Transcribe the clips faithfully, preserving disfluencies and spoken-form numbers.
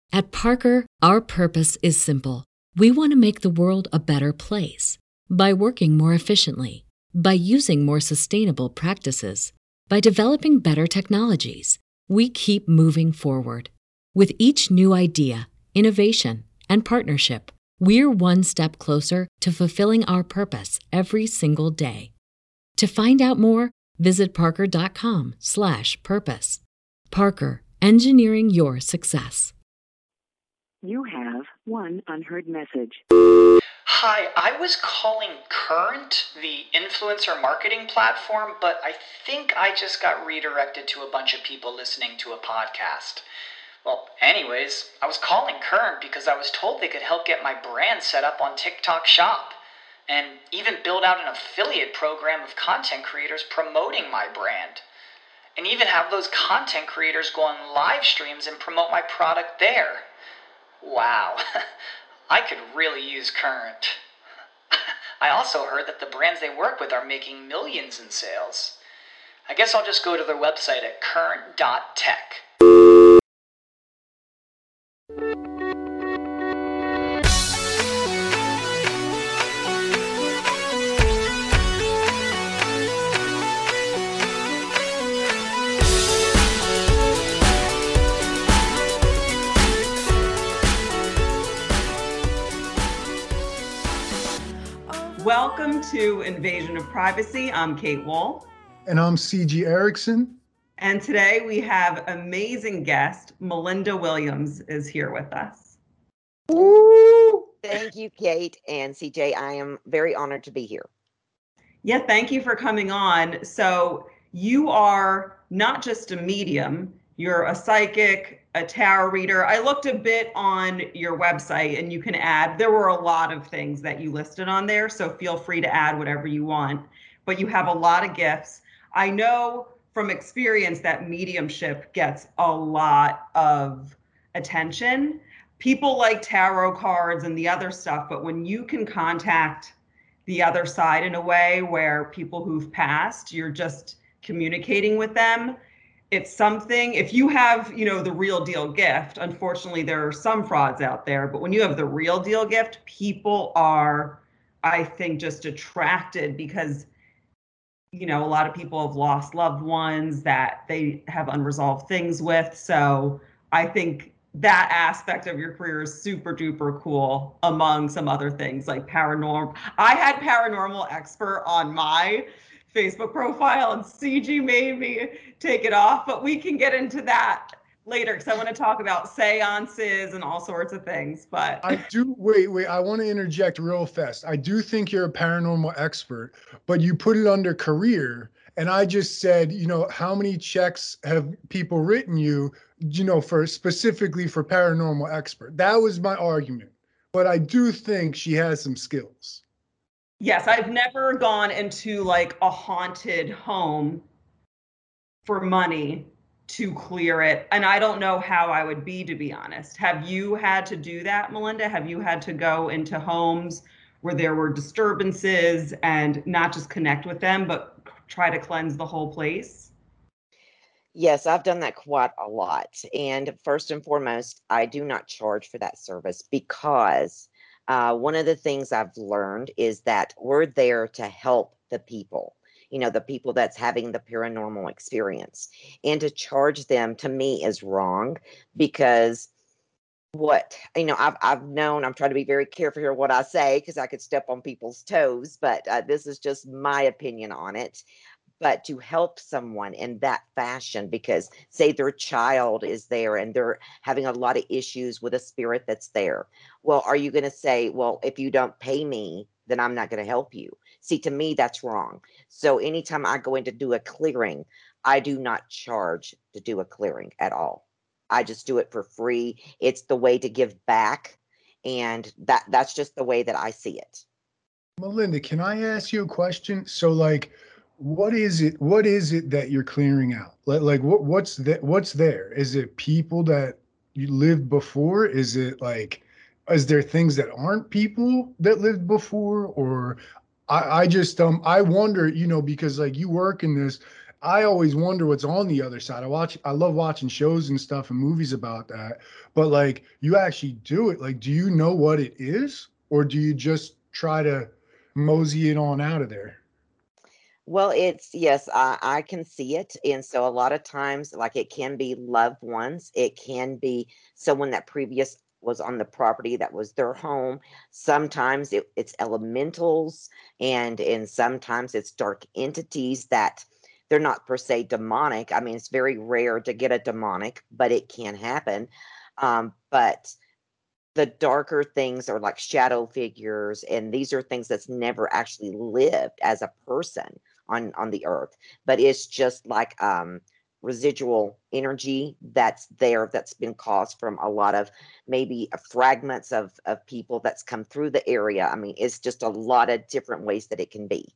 At Parker, our purpose is simple. We want to make the world a better place by working more efficiently, by using more sustainable practices, by developing better technologies. We keep moving forward. With each new idea, innovation, and partnership, we're one step closer to fulfilling our purpose every single day. To find out more, visit parker.com slash purpose. Parker, engineering your success. You have one unheard message. Hi, I was calling Current, the influencer marketing platform, but I think I just got redirected to a bunch of people listening to a podcast. Well, anyways, I was calling Current because I was told they could help get my brand set up on TikTok Shop and even build out an affiliate program of content creators promoting my brand. And even have those content creators go on live streams and promote my product there. Wow, I could really use Current. I also heard that the brands they work with are making millions in sales. I guess I'll just go to their website at current dot tech. Welcome to Invasion of Privacy. I'm Kate Wohl. And I'm C G Erickson. And today we have amazing guest, Melinda Williams is here with us. Woo! Thank you, Kate and C J. I am very honored to be here. Yeah, thank you for coming on. So you are not just a medium, you're a psychic, a tarot reader. I looked a bit on your website and you can add, there were a lot of things that you listed on there, so feel free to add whatever you want, but you have a lot of gifts. I know from experience that mediumship gets a lot of attention. People like tarot cards and the other stuff, but when you can contact the other side in a way where people who've passed, you're just communicating with them, it's something. If you have, you know, the real deal gift, unfortunately, there are some frauds out there, but when you have the real deal gift, people are, I think, just attracted because, you know, a lot of people have lost loved ones that they have unresolved things with. So I think that aspect of your career is super duper cool, among some other things like paranormal. I had paranormal expert on my Facebook profile and C G made me take it off, but we can get into that later because I want to talk about seances and all sorts of things. But I do, wait, wait, I want to interject real fast. I do think you're a paranormal expert, but you put it under career. And I just said, you know, how many checks have people written you, you know, for specifically for paranormal expert? That was my argument. But I do think she has some skills. Yes, I've never gone into like a haunted home for money to clear it. And I don't know how I would be, to be honest. Have you had to do that, Melinda? Have you had to go into homes where there were disturbances and not just connect with them, but try to cleanse the whole place? Yes, I've done that quite a lot. And first and foremost, I do not charge for that service because Uh, one of the things I've learned is that we're there to help the people, you know, the people that's having the paranormal experience. And to charge them, to me, is wrong because what, you know, I've, I've known, I'm trying to be very careful here what I say because I could step on people's toes, but uh, this is just my opinion on it. But to help someone in that fashion, because say their child is there and they're having a lot of issues with a spirit that's there. Well, are you going to say, well, if you don't pay me, then I'm not going to help you? See, to me, that's wrong. So anytime I go in to do a clearing, I do not charge to do a clearing at all. I just do it for free. It's the way to give back. And that that's just the way that I see it. Melinda, can I ask you a question? So like, what is it, what is it that you're clearing out? Like, like what, what's that, what's there? Is it people that you lived before? Is it like, is there things that aren't people that lived before? Or I, I just, um, I wonder, you know, because like you work in this I always wonder what's on the other side. I watch, I love watching shows and stuff and movies about that. But like, you actually do it. Like, do you know what it is, or do you just try to mosey it on out of there? Well, it's yes, I, I can see it. And so a lot of times, like it can be loved ones, it can be someone that previous was on the property that was their home. Sometimes it, it's elementals, and and sometimes it's dark entities that they're not per se demonic. I mean, it's very rare to get a demonic, but it can happen. Um, but the darker things are like shadow figures, and these are things that's never actually lived as a person on on the earth, but it's just like um residual energy that's there, that's been caused from a lot of maybe uh, fragments of of people that's come through the area. I mean, it's just a lot of different ways that it can be.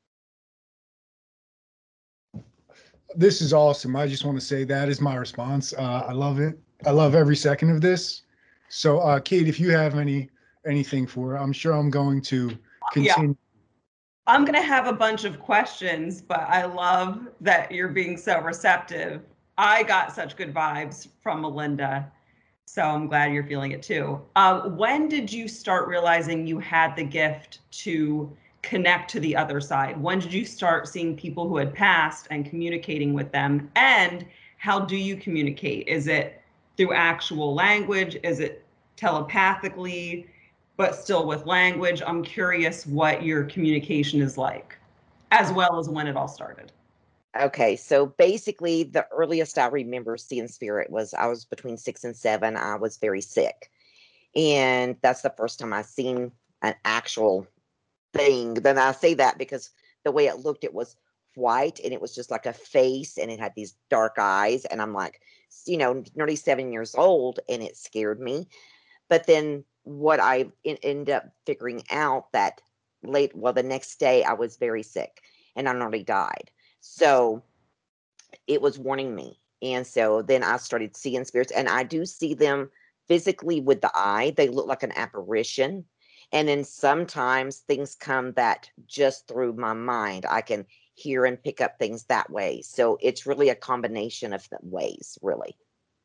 This is awesome. I just want to say that is my response. Uh, I love it. I love every second of this. So, uh, Kate, if you have any anything for, I'm sure I'm going to Yeah. continue. I'm going to have a bunch of questions, but I love that you're being so receptive. I got such good vibes from Melinda, so I'm glad you're feeling it too. Um, when did you start realizing you had the gift to connect to the other side? When did you start seeing people who had passed and communicating with them? And how do you communicate? Is it through actual language? Is it telepathically? But still with language? I'm curious what your communication is like, as well as when it all started. Okay, so basically, the earliest I remember seeing spirit was I was between six and seven. I was very sick, and that's the first time I seen an actual thing. Then I say that because the way it looked, it was white, and it was just like a face, and it had these dark eyes, and I'm like, you know, nearly seven years old, and it scared me. But then what I en- ended up figuring out that late, well, the next day I was very sick, and I nearly died. So it was warning me. And so then I started seeing spirits, and I do see them physically with the eye. They look like an apparition. And then sometimes things come that just through my mind, I can hear and pick up things that way. So it's really a combination of the ways, really.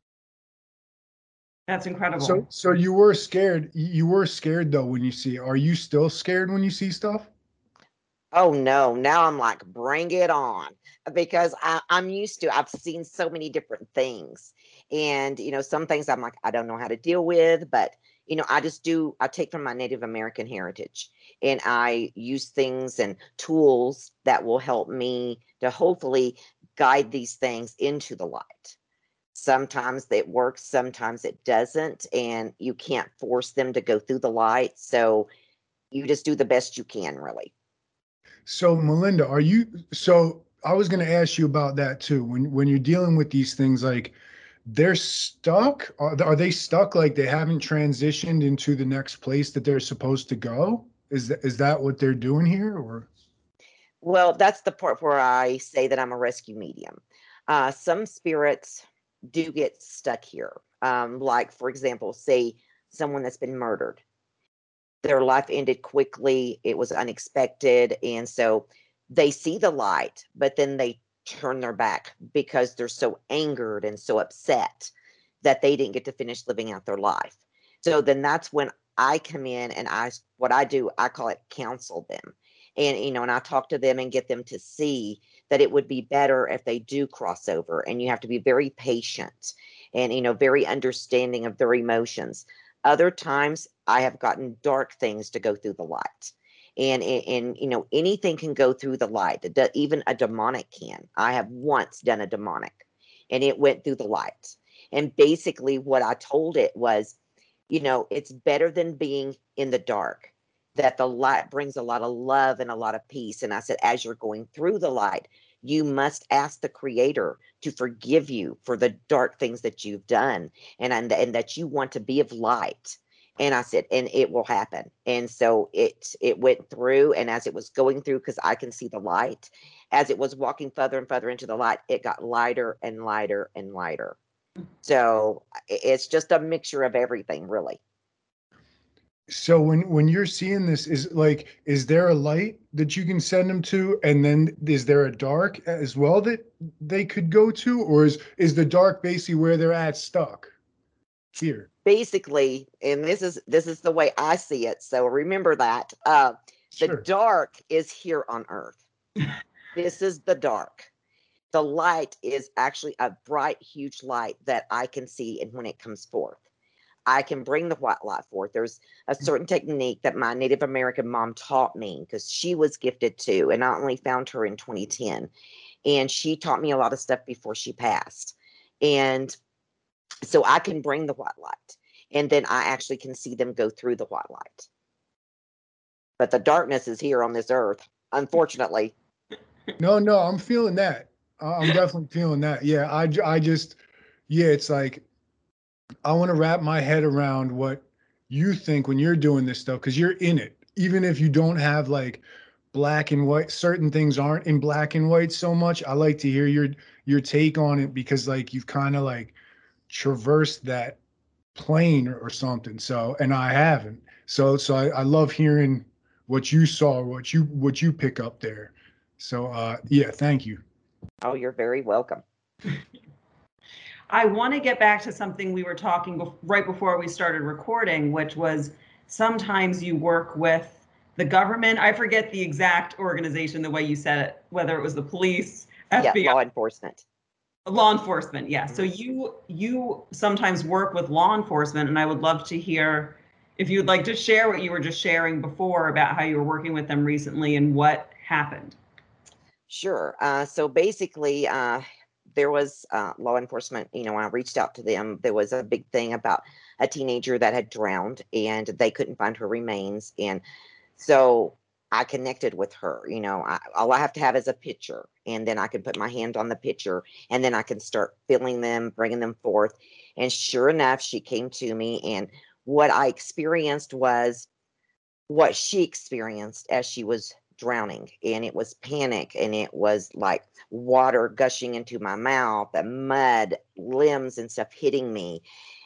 That's So, incredible. so you were scared. You were scared though when you see. Are you still scared when you see stuff? Oh no, now I'm like, bring it on. Because I, I'm used to, I've seen so many different things. And, you know, some things I'm like, I don't know how to deal with, but, you know, I just do, I take from my Native American heritage, and I use things and tools that will help me to hopefully guide these things into the light. Sometimes it works, sometimes it doesn't, and you can't force them to go through the light. So you just do the best you can, really. So, Melinda, are you? So, I was going to ask you about that too. When when you're dealing with these things, like they're stuck. Are, are they stuck? Like they haven't transitioned into the next place that they're supposed to go? Is that is that what they're doing here? Or Well, that's the part where I say that I'm a rescue medium. Uh, some spirits do get stuck here. Um, like, for example, say someone that's been murdered. Their life ended quickly, it was unexpected. And so they see the light, but then they turn their back because they're so angered and so upset that they didn't get to finish living out their life. So then that's when I come in, and I, what I do, I call it counsel them. And, you know, and I talk to them and get them to see that it would be better if they do cross over. And you have to be very patient and, you know, very understanding of their emotions. Other times I have gotten dark things to go through the light. And, and, and, you know, anything can go through the light. Even a demonic can. I have once done a demonic, and it went through the light. And basically, what I told it was, you know, it's better than being in the dark, that the light brings a lot of love and a lot of peace. And I said, as you're going through the light, you must ask the Creator to forgive you for the dark things that you've done, and, and, and that you want to be of light. And I said, and it will happen. And so it it went through, and as it was going through, because I can see the light, as it was walking further and further into the light, it got lighter and lighter and lighter. So it's just a mixture of everything, really. So when when you're seeing this, is like, is there a light that you can send them to, and then is there a dark as well that they could go to, or is is the dark basically where they're at stuck here? Basically, and this is this is the way I see it. So remember that. Uh, the Sure. dark is here on Earth. This is the dark. The light is actually a bright, huge light that I can see, and when it comes forth, I can bring the white light forth. There's a certain technique that my Native American mom taught me because she was gifted too, and I only found her in twenty ten. And she taught me a lot of stuff before she passed. And so I can bring the white light, and then I actually can see them go through the white light. But the darkness is here on this earth, unfortunately. No, no, I'm feeling that. I- I'm definitely feeling that. Yeah, I, ju- I just, yeah, it's like, I want to wrap my head around what you think when you're doing this stuff, because you're in it. Even if you don't have like black and white, certain things aren't in black and white so much. I like to hear your your take on it, because like you've kind of like traversed that plane or, or something. So, and I haven't. So, so I, I love hearing what you saw, what you what you pick up there. So, uh, yeah, thank you. Oh, you're very welcome. I want to get back to something we were talking bef- right before we started recording, which was sometimes you work with the government. I forget the exact organization, the way you said it, whether it was the police, Yeah, F B I, law enforcement. law enforcement. Yeah. So Mhm. you you sometimes work with law enforcement, and I would love to hear if you'd like to share what you were just sharing before about how you were working with them recently and what happened. Sure. Uh, so basically, uh, there was uh, law enforcement. You know, when I reached out to them, there was a big thing about a teenager that had drowned and they couldn't find her remains. And so I connected with her. You know, I, all I have to have is a picture, and then I can put my hand on the picture, and then I can start filling them, bringing them forth. And sure enough, she came to me. And what I experienced was what she experienced as she was drowning, and it was panic, and it was like water gushing into my mouth and mud, limbs and stuff hitting me.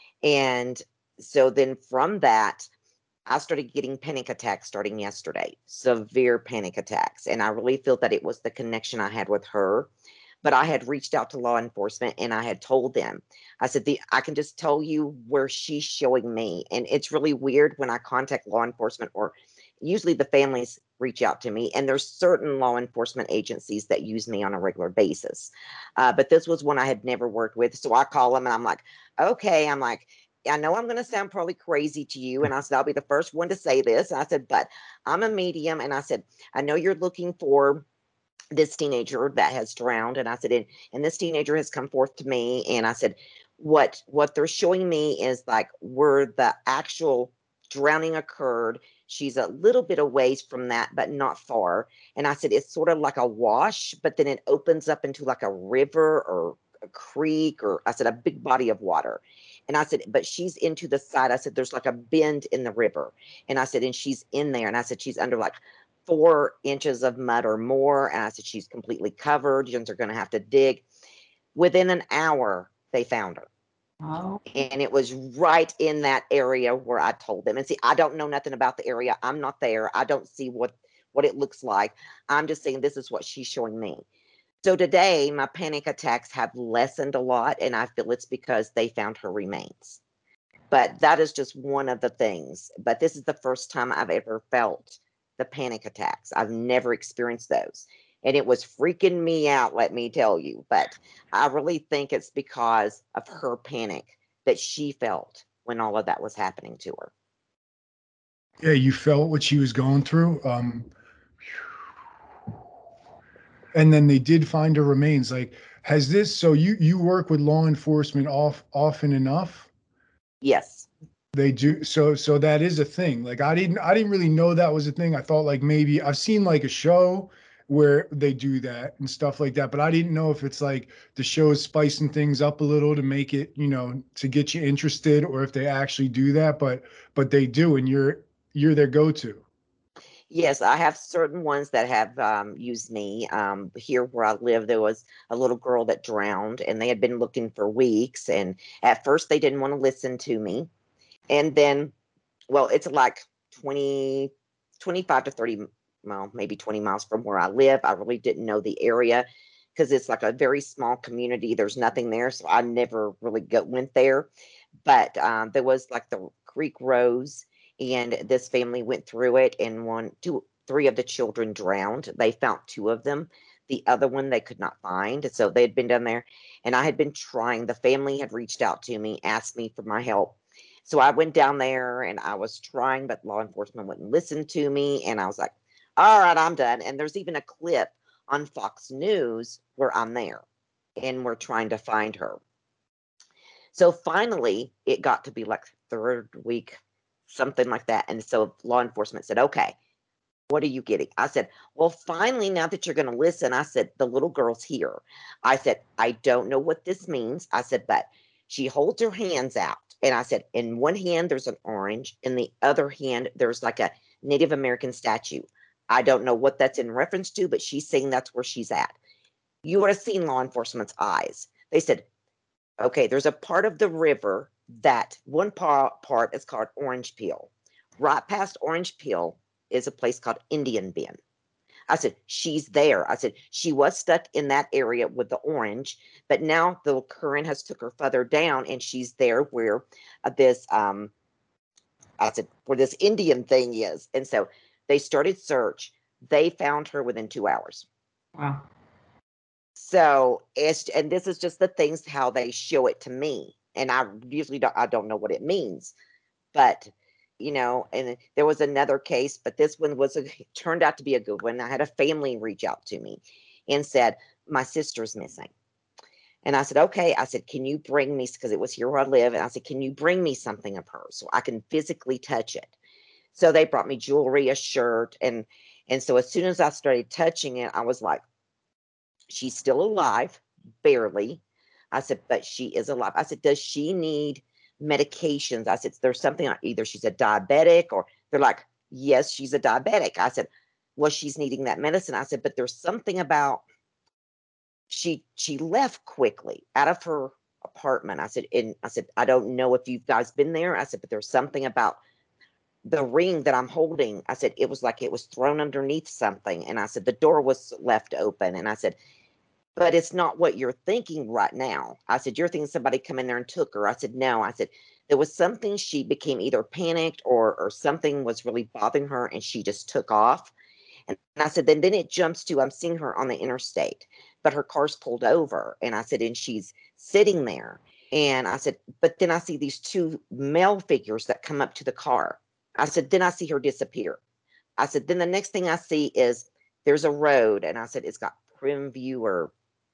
And so then from that, I started getting panic attacks starting yesterday, severe panic attacks. And I really feel that it was the connection I had with her. But I had reached out to law enforcement and I had told them, I said, the, I can just tell you where she's showing me. And it's really weird when I contact law enforcement, or usually the families reach out to me. And there's certain law enforcement agencies that use me on a regular basis. Uh, but this was one I had never worked with. So I call them and I'm like, okay, I'm like, I know I'm going to sound probably crazy to you. And I said, I'll be the first one to say this. And I said, but I'm a medium. And I said, I know you're looking for this teenager that has drowned. And I said, and, and this teenager has come forth to me. And I said, what, what they're showing me is like where the actual drowning occurred. She's a little bit of ways from that, but not far. And I said, it's sort of like a wash, but then it opens up into like a river or a creek, or I said, a big body of water. And I said, but she's into the side. I said, there's like a bend in the river. And I said, and she's in there. And I said, she's under like four inches of mud or more. And I said, she's completely covered. You are going to have to dig. Within an hour, they found her. Oh. And it was right in that area where I told them. And see, I don't know nothing about the area. I'm not there. I don't see what, what it looks like. I'm just saying this is what she's showing me. So today, my panic attacks have lessened a lot, and I feel it's because they found her remains. But that is just one of the things. But this is the first time I've ever felt the panic attacks. I've never experienced those. And it was freaking me out, let me tell you. But I really think it's because of her panic that she felt when all of that was happening to her. Yeah, you felt what she was going through. Um, and then they did find her remains. Like, has this, so you you work with law enforcement off often enough? Yes. They do. So so that is a thing. Like, I didn't I didn't really know that was a thing. I thought like maybe I've seen like a show where they do that and stuff like that, but I didn't know if it's like the show is spicing things up a little to make it, you know, to get you interested, or if they actually do that. But but they do, and you're you're their go-to. Yes, I have certain ones that have um, used me. Um, here where I live, there was a little girl that drowned, and they had been looking for weeks. And at first, they didn't want to listen to me. And then, well, it's like twenty, twenty-five to thirty, well, maybe twenty miles from where I live. I really didn't know the area because it's like a very small community. There's nothing there. So I never really go, went there. But um, there was like the creek rose, and this family went through it, and one, two, three of the children drowned. They found two of them. The other one they could not find. So they had been down there, and I had been trying. The family had reached out to me, asked me for my help. So I went down there and I was trying, but law enforcement wouldn't listen to me. And I was like, all right, I'm done. And there's even a clip on Fox News where I'm there and we're trying to find her. So finally, it got to be like third week, something like that. And so law enforcement said, okay, what are you getting? I said, well, finally, now that you're going to listen, I said, the little girl's here. I said, I don't know what this means. I said, but she holds her hands out. And I said, in one hand, there's an orange. In the other hand, there's like a Native American statue. I don't know what that's in reference to, but she's saying that's where she's at. You would have seen law enforcement's eyes. They said, okay, there's a part of the river that one part, part is called Orange Peel. Right past Orange Peel is a place called Indian Bend. I said, she's there. I said, she was stuck in that area with the orange, but now the current has took her further down and she's there where uh, this, um, I said, where this Indian thing is. And so they started search. They found her within two hours. Wow. So it's, and this is just the things, how they show it to me. And I usually don't, I don't know what it means, but you know, and there was another case, but this one was a, turned out to be a good one. I had a family reach out to me and said, my sister's missing. And I said, okay. I said, can you bring me, because it was here where I live. And I said, can you bring me something of hers so I can physically touch it? So they brought me jewelry, a shirt. And, and so as soon as I started touching it, I was like, she's still alive, barely. I said, but she is alive. I said, does she need medications? I said, there's something, either she's a diabetic, or they're like, yes, she's a diabetic. I said, well, she's needing that medicine. I said, but there's something about, she, she left quickly out of her apartment. I said, and I said, I don't know if you guys been there. I said, but there's something about the ring that I'm holding. I said, it was like it was thrown underneath something. And I said, the door was left open. And I said, but it's not what you're thinking right now. I said, you're thinking somebody come in there and took her. I said, no. I said, there was something, she became either panicked or or something was really bothering her and she just took off. And I said, then, then it jumps to, I'm seeing her on the interstate, but her car's pulled over. And I said, and she's sitting there. And I said, but then I see these two male figures that come up to the car. I said, then I see her disappear. I said, then the next thing I see is there's a road. And I said, it's got Prim View or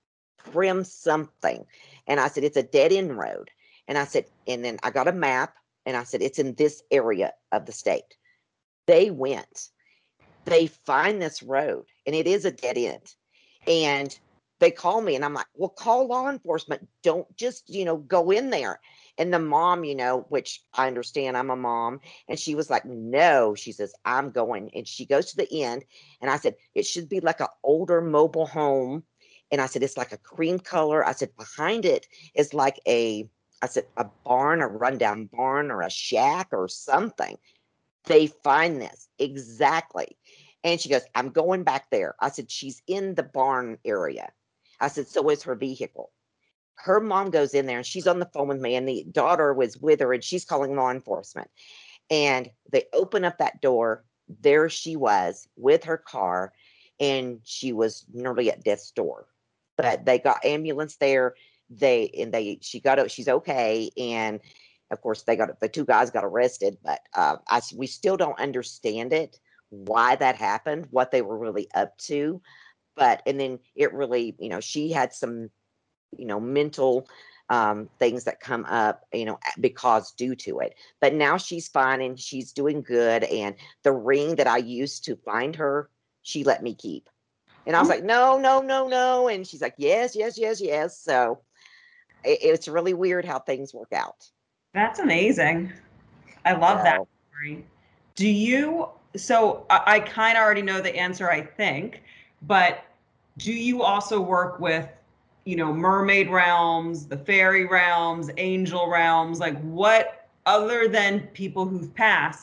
Prim something. And I said, it's a dead end road. And I said, and then I got a map and I said, it's in this area of the state. They went, they find this road and it is a dead end. And they call me and I'm like, well, call law enforcement. Don't just, you know, go in there. And the mom, you know, which I understand, I'm a mom. And she was like, no, she says, I'm going. And she goes to the end. And I said, it should be like an older mobile home. And I said, it's like a cream color. I said, behind it is like a, I said, a barn, a rundown barn or a shack or something. They find this exactly. And she goes, I'm going back there. I said, she's in the barn area. I said, so is her vehicle. Her mom goes in there and she's on the phone with me and the daughter was with her and she's calling law enforcement. And they open up that door. There she was with her car and she was nearly at death's door. But they got ambulance there. They and they she got she's okay. And of course they got the two guys got arrested. But uh, I we still don't understand it, why that happened, what they were really up to. But and then it really, you know, she had some, you know, mental um, things that come up, you know, because due to it. But now she's fine and she's doing good. And the ring that I used to find her, she let me keep. And I was like, no, no, no, no. And she's like, yes, yes, yes, yes. So it, it's really weird how things work out. That's amazing. I love So, that story. Do you, so I, I kind of already know the answer, I think, but do you also work with, you know, mermaid realms, the fairy realms, angel realms? Like what, other than people who've passed,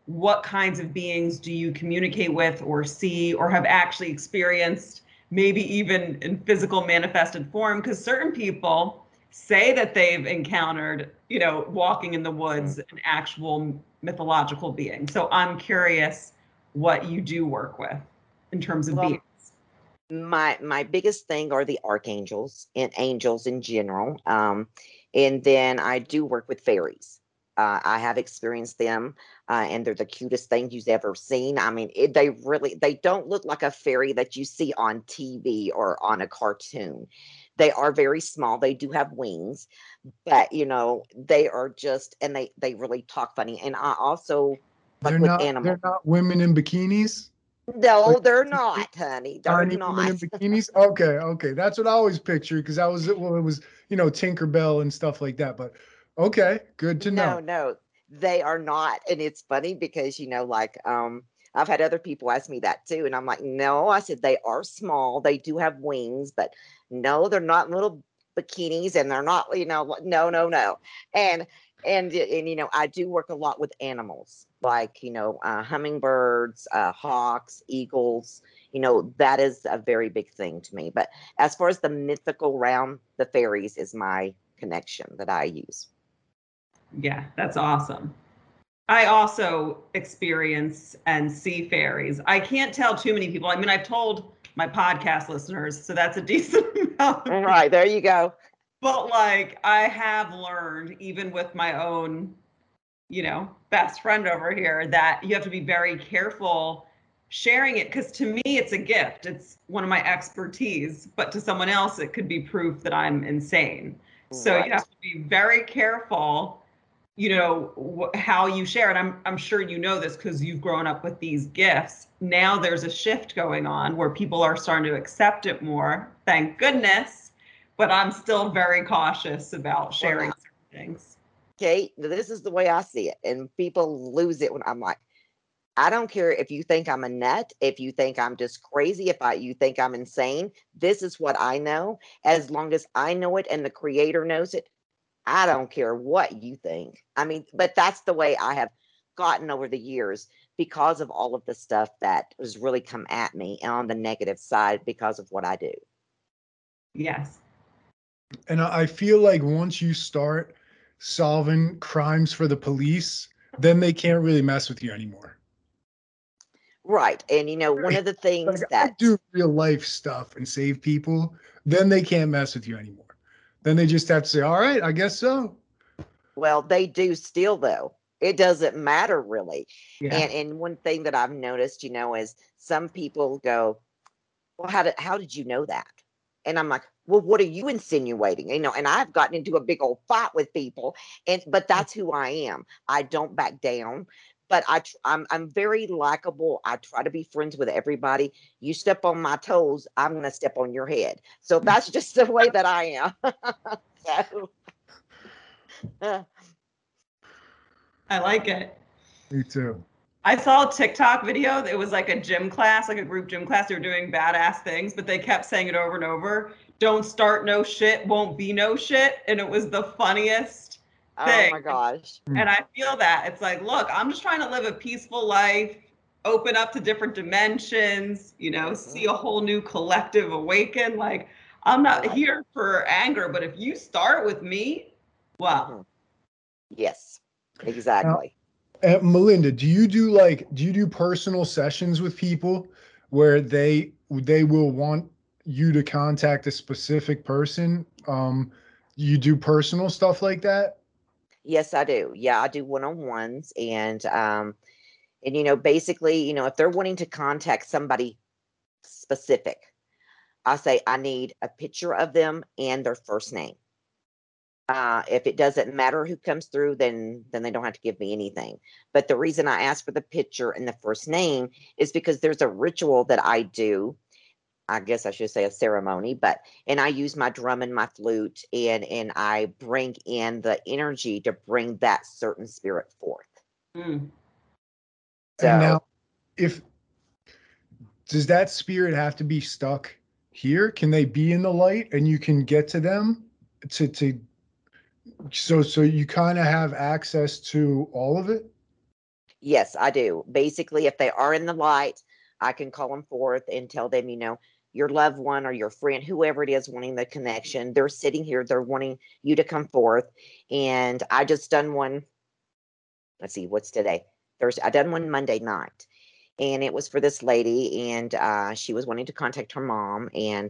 what kinds of beings do you communicate with or see or have actually experienced, maybe even in physical manifested form? Because certain people say that they've encountered, you know, walking in the woods, an actual mythological being. So I'm curious what you do work with in terms of Well, beings. my my biggest thing are the archangels and angels in general. Um, and then I do work with fairies. Uh, I have experienced them, uh, and they're the cutest thing you've ever seen. I mean, it, they really they don't look like a fairy that you see on T V or on a cartoon. They are very small. They do have wings, but you know, they are just and they they really talk funny. And I also They're like with not animals. they're not women in bikinis? No, Like they're not, honey. They're tiny women in not. bikinis? Okay, okay. That's what I always pictured because I was well, it was, you know, Tinkerbell and stuff like that. But okay, good to No, know. no, they are not. And it's funny because, you know, like, um, I've had other people ask me that too. And I'm like, no, I said they are small. They do have wings, but no, they're not little bikinis and they're not, you know, like, no, no, no. And, and, and, you know, I do work a lot with animals like, you know, uh, hummingbirds, uh, hawks, eagles, you know, that is a very big thing to me. But as far as the mythical realm, the fairies is my connection that I use. Yeah, that's awesome. I also experience and see fairies. I can't tell too many people. I mean, I've told my podcast listeners, so that's a decent amount of All people. right, there you go. But like, I have learned, even with my own, you know, best friend over here, that you have to be very careful sharing it because to me, it's a gift. It's one of my expertise, but to someone else, it could be proof that I'm insane. So you Right. have to be very careful, you know, wh- how you share it. I'm I'm sure you know this because you've grown up with these gifts. Now there's a shift going on where people are starting to accept it more. Thank goodness. But I'm still very cautious about Well, sharing now, certain things. Kate, this is the way I see it. And people lose it when I'm like, I don't care if you think I'm a nut, if you think I'm just crazy, if I you think I'm insane. This is what I know. As long as I know it and the creator knows it, I don't care what you think. I mean, but that's the way I have gotten over the years because of all of the stuff that has really come at me on the negative side because of what I do. Yes. And I I feel like once you start solving crimes for the police, then they can't really mess with you anymore. Right. And you know, one of the Like things I that do real life stuff and save people, then they can't mess with you anymore. Then they just have to say, all right, I guess so. Well, they do still though. It doesn't matter really. Yeah. And and one thing that I've noticed, you know, is some people go, "Well, how did how did you know that?" And I'm like, "Well, what are you insinuating?" You know, and I've gotten into a big old fight with people, and but that's who I am. I don't back down. But I tr- I'm I'm very likable. I try to be friends with everybody. You step on my toes, I'm gonna step on your head. So that's just the way that I am. So uh, I like it. Me too. I saw a TikTok video. It was like a gym class, like a group gym class. They were doing badass things, but they kept saying it over and over. Don't start no shit, won't be no shit. And it was the funniest oh thing. my gosh. And I feel that it's like, look, I'm just trying to live a peaceful life, open up to different dimensions, you know, see Mhm. a whole new collective awaken. Like, I'm not Right. here for anger, but if you start with me, well, Mhm. Yes, Now, exactly. uh, Melinda, do you do like do you do personal sessions with people where they they will want you to contact a specific person? Um, you do personal stuff like that? Yes, I do. Yeah, I do one-on-ones and um and you know, basically, you know, if they're wanting to contact somebody specific, I say I need a picture of them and their first name. Uh, if it doesn't matter who comes through, then then they don't have to give me anything. But the reason I ask for the picture and the first name is because there's a ritual that I do. I guess I should say a ceremony, but and I use my drum and my flute and and I bring in the energy to bring that certain spirit forth. mm, And now, So if does that spirit have to be stuck here? Can they be in the light and you can get to them to to so so you kind of have access to all of it? Yes, I do. Basically, if they are in the light, I can call them forth and tell them, you know, your loved one or your friend, whoever it is wanting the connection, they're sitting here, they're wanting you to come forth. And I just done one, let's see, what's today? Thursday. I done one Monday night. And it was for this lady, and uh, she was wanting to contact her mom. And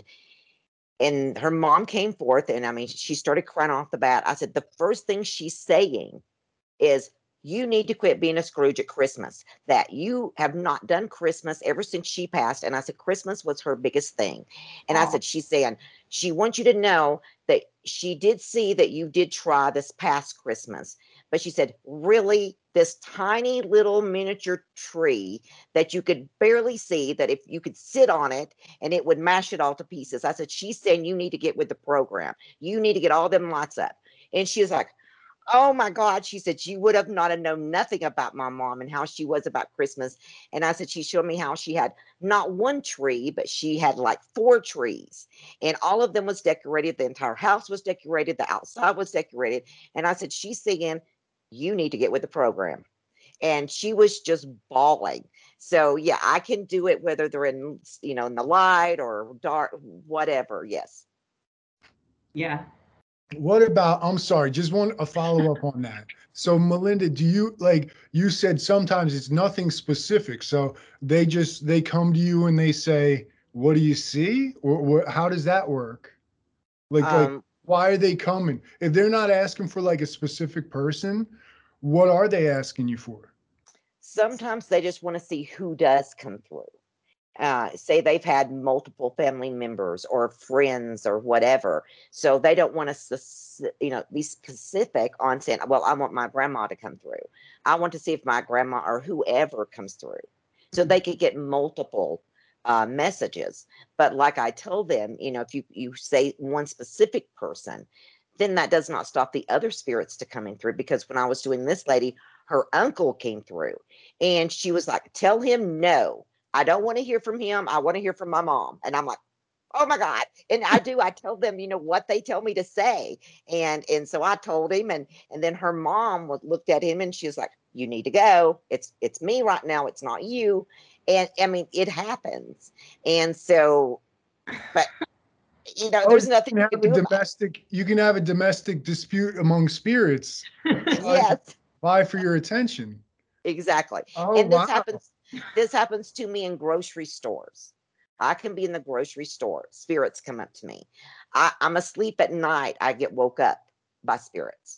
and her mom came forth, and I mean, she started crying off the bat. I said, the first thing she's saying is, you need to quit being a Scrooge at Christmas, that you have not done Christmas ever since she passed. And I said, Christmas was her biggest thing. And I Oh. said, she's saying, she wants you to know that she did see that you did try this past Christmas. But she said, really, this tiny little miniature tree that you could barely see, that if you could sit on it and it would mash it all to pieces. I said, she's saying you need to get with the program. You need to get all them lights up. And she was like, oh my God. She said, she would have not have known nothing about my mom and how she was about Christmas. And I said, she showed me how she had not one tree, but she had like four trees, and all of them was decorated. The entire house was decorated. The outside was decorated. And I said, she's saying, you need to get with the program. And she was just bawling. So yeah, I can do it whether they're in, you know, in the light or dark, whatever. Yes. Yeah. What about, I'm sorry, just want a follow up on that. So Melinda, do you, like you said, sometimes it's nothing specific. So they just, they come to you and they say, what do you see? Or, or how does that work? Like, like, Um, why are they coming? If they're not asking for like a specific person, what are they asking you for? sometimes they just want to see who does come through. Uh, say they've had multiple family members or friends or whatever, so they don't want to, you know, be specific on saying, well, I want my grandma to come through. I want to see if my grandma or whoever comes through, so they could get multiple uh, messages. But like I told them, you know, if you you say one specific person, then that does not stop the other spirits to coming through. Because when I was doing this lady, her uncle came through, and she was like, tell him no, I don't want to hear from him. I want to hear from my mom. And I'm like, oh my God. And I do, I tell them, you know, what they tell me to say. And and so I told him, and and then her mom was, looked at him, and she was like, you need to go. It's it's me right now. It's not you. And I mean, it happens. And so, but you know, Oh, there's you nothing can have to a do about domestic, you can have a domestic dispute among spirits. it. Vie, Yes, vie for your attention. exactly. Oh, And this wow. happens, this happens to me in grocery stores. I can be in the grocery store. Spirits come up to me. I, I'm asleep at night. I get woke up by spirits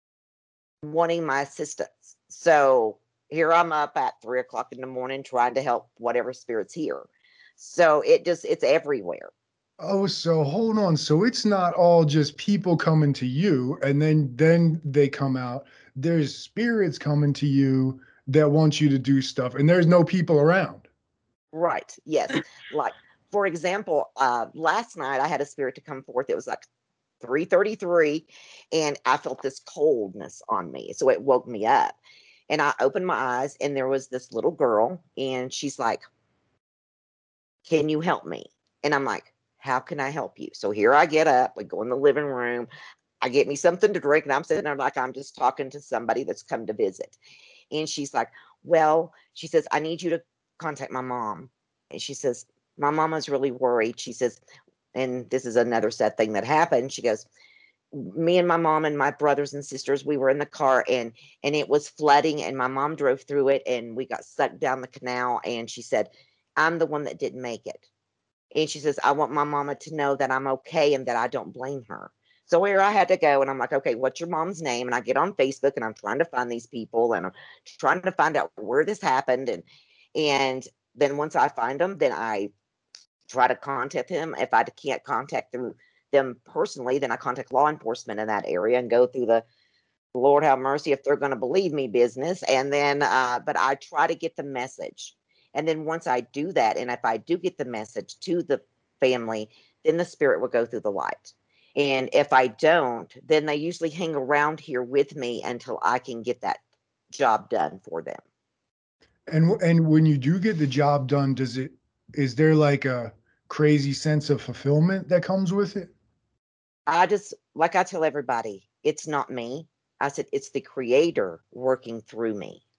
wanting my assistance. So here I'm up at three o'clock in the morning trying to help whatever spirits here. So it just, it's everywhere. Oh, so hold on. So it's not all just people coming to you and then then they come out. There's spirits coming to you that want you to do stuff, and there's no people around. Right. Yes. Like, for example, uh, last night I had a spirit to come forth. It was like three thirty-three, and I felt this coldness on me. So it woke me up. And I opened my eyes, and there was this little girl, and she's like, can you help me? And I'm like, how can I help you? So here I get up, we go in the living room, I get me something to drink, and I'm sitting there like I'm just talking to somebody that's come to visit. And she's like, well, she says, I need you to contact my mom. And she says, my mama's really worried. She says, and this is another sad thing that happened. She goes, me and my mom and my brothers and sisters, we were in the car, and and it was flooding, and my mom drove through it, and we got sucked down the canal. And she said, I'm the one that didn't make it. And she says, I want my mama to know that I'm okay and that I don't blame her. So here I had to go, and I'm like, okay, what's your mom's name? And I get on Facebook, and I'm trying to find these people, and I'm trying to find out where this happened. And and then once I find them, then I try to contact him. If I can't contact them, them personally, then I contact law enforcement in that area and go through the Lord have mercy if they're going to believe me business. And then, uh, but I try to get the message. And then once I do that, and if I do get the message to the family, then the spirit will go through the light. And if I don't, then they usually hang around here with me until I can get that job done for them. And and when you do get the job done, does it, is there like a crazy sense of fulfillment that comes with it? I just, like I tell everybody, it's not me. I said, it's the creator working through me.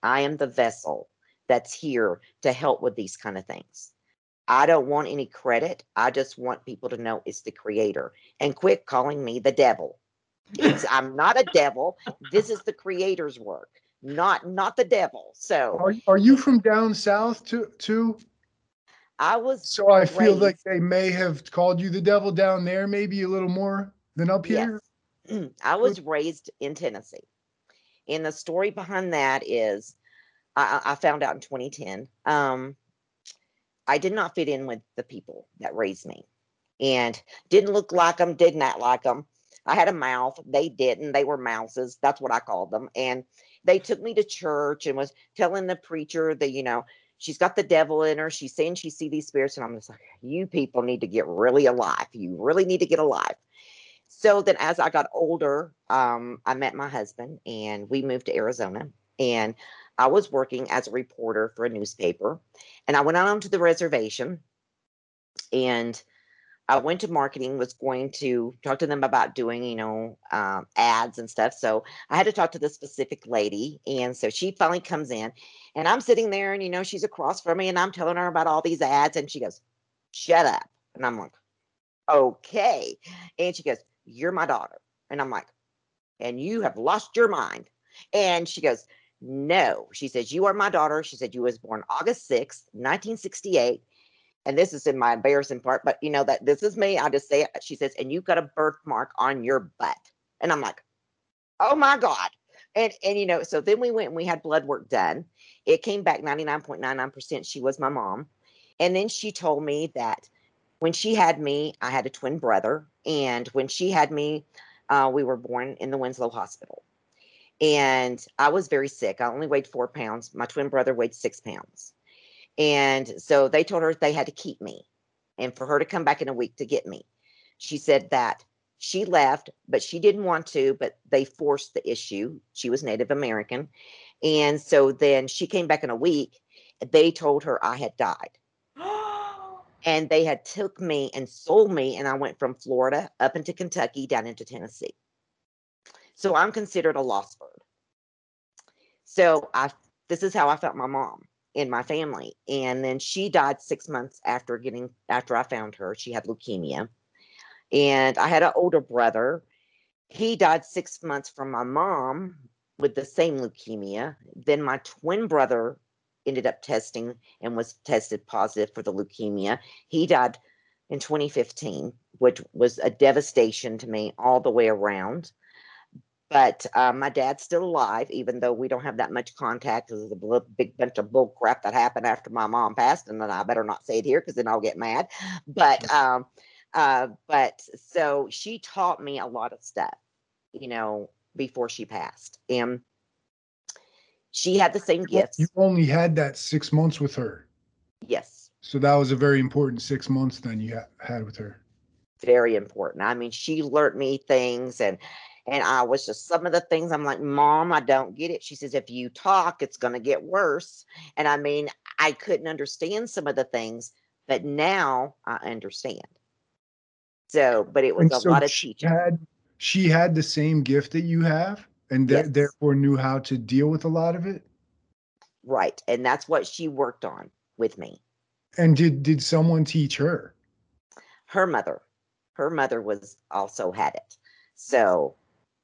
I am the vessel that's here to help with these kind of things. I don't want any credit. I just want people to know it's the creator, and quit calling me the devil. It's I'm not a devil. This is the creator's work, not not the devil. So Are are you from down south too? Too? I was So I feel like raised, they may have called you the devil down there, maybe a little more than up yes, here. I was raised in Tennessee. And the story behind that is I, I found out in twenty ten. Um, I did not fit in with the people that raised me and didn't look like them, didn't act like them. I had a mouth. They didn't. They were mouses. That's what I called them. And they took me to church and was telling the preacher that, you know, she's got the devil in her. She's saying she see these spirits. And I'm just like, you people need to get really alive. You really need to get alive. So then as I got older, um, I met my husband and we moved to Arizona. And I was working as a reporter for a newspaper. And I went out onto the reservation and I went to marketing, was going to talk to them about doing, you know, um, ads and stuff. So I had to talk to this specific lady. And so she finally comes in and I'm sitting there and, you know, she's across from me and I'm telling her about all these ads. And she goes, shut up. And I'm like, okay. And she goes, you're my daughter. And I'm like, and you have lost your mind. And she goes, no. She says, you are my daughter. She said, you was born August sixth, nineteen sixty-eight. And this is in my embarrassing part, but you know that this is me. I just say it. She says, and you've got a birthmark on your butt. And I'm like, oh my God. And, and, you know, so then we went and we had blood work done. It came back ninety-nine point nine nine percent. She was my mom. And then she told me that when she had me, I had a twin brother. And when she had me, uh, we were born in the Winslow Hospital. And I was very sick. I only weighed four pounds. My twin brother weighed six pounds. And so they told her they had to keep me and for her to come back in a week to get me. She said that she left, but she didn't want to, but they forced the issue. She was Native American. And so then she came back in a week. They told her I had died. And they had took me and sold me. And I went from Florida up into Kentucky down into Tennessee. So I'm considered a lost bird. So I, this is how I felt my mom in my family. And then she died six months after getting, after I found her. She had leukemia. And I had an older brother. He died six months from my mom with the same leukemia. Then my twin brother ended up testing and was tested positive for the leukemia. He died in twenty fifteen, which was a devastation to me all the way around. But uh, my dad's still alive, even though we don't have that much contact because there's a big bunch of bull crap that happened after my mom passed. And then I better not say it here because then I'll get mad. But, um, uh, but so she taught me a lot of stuff, you know, before she passed. And she had the same gifts. You only had that six months with her. Yes. So that was a very important six months then you ha- had with her. Very important. I mean, she learned me things and And I was just some of the things I'm like, Mom, I don't get it. She says, if you talk, it's going to get worse. And I mean, I couldn't understand some of the things, but now I understand. So, but it was And a so lot of she teaching. had she had the same gift that you have, and th- Yes. therefore knew how to deal with a lot of it. Right. And that's what she worked on with me. And did did someone teach her? Her mother, her mother was also had it. So,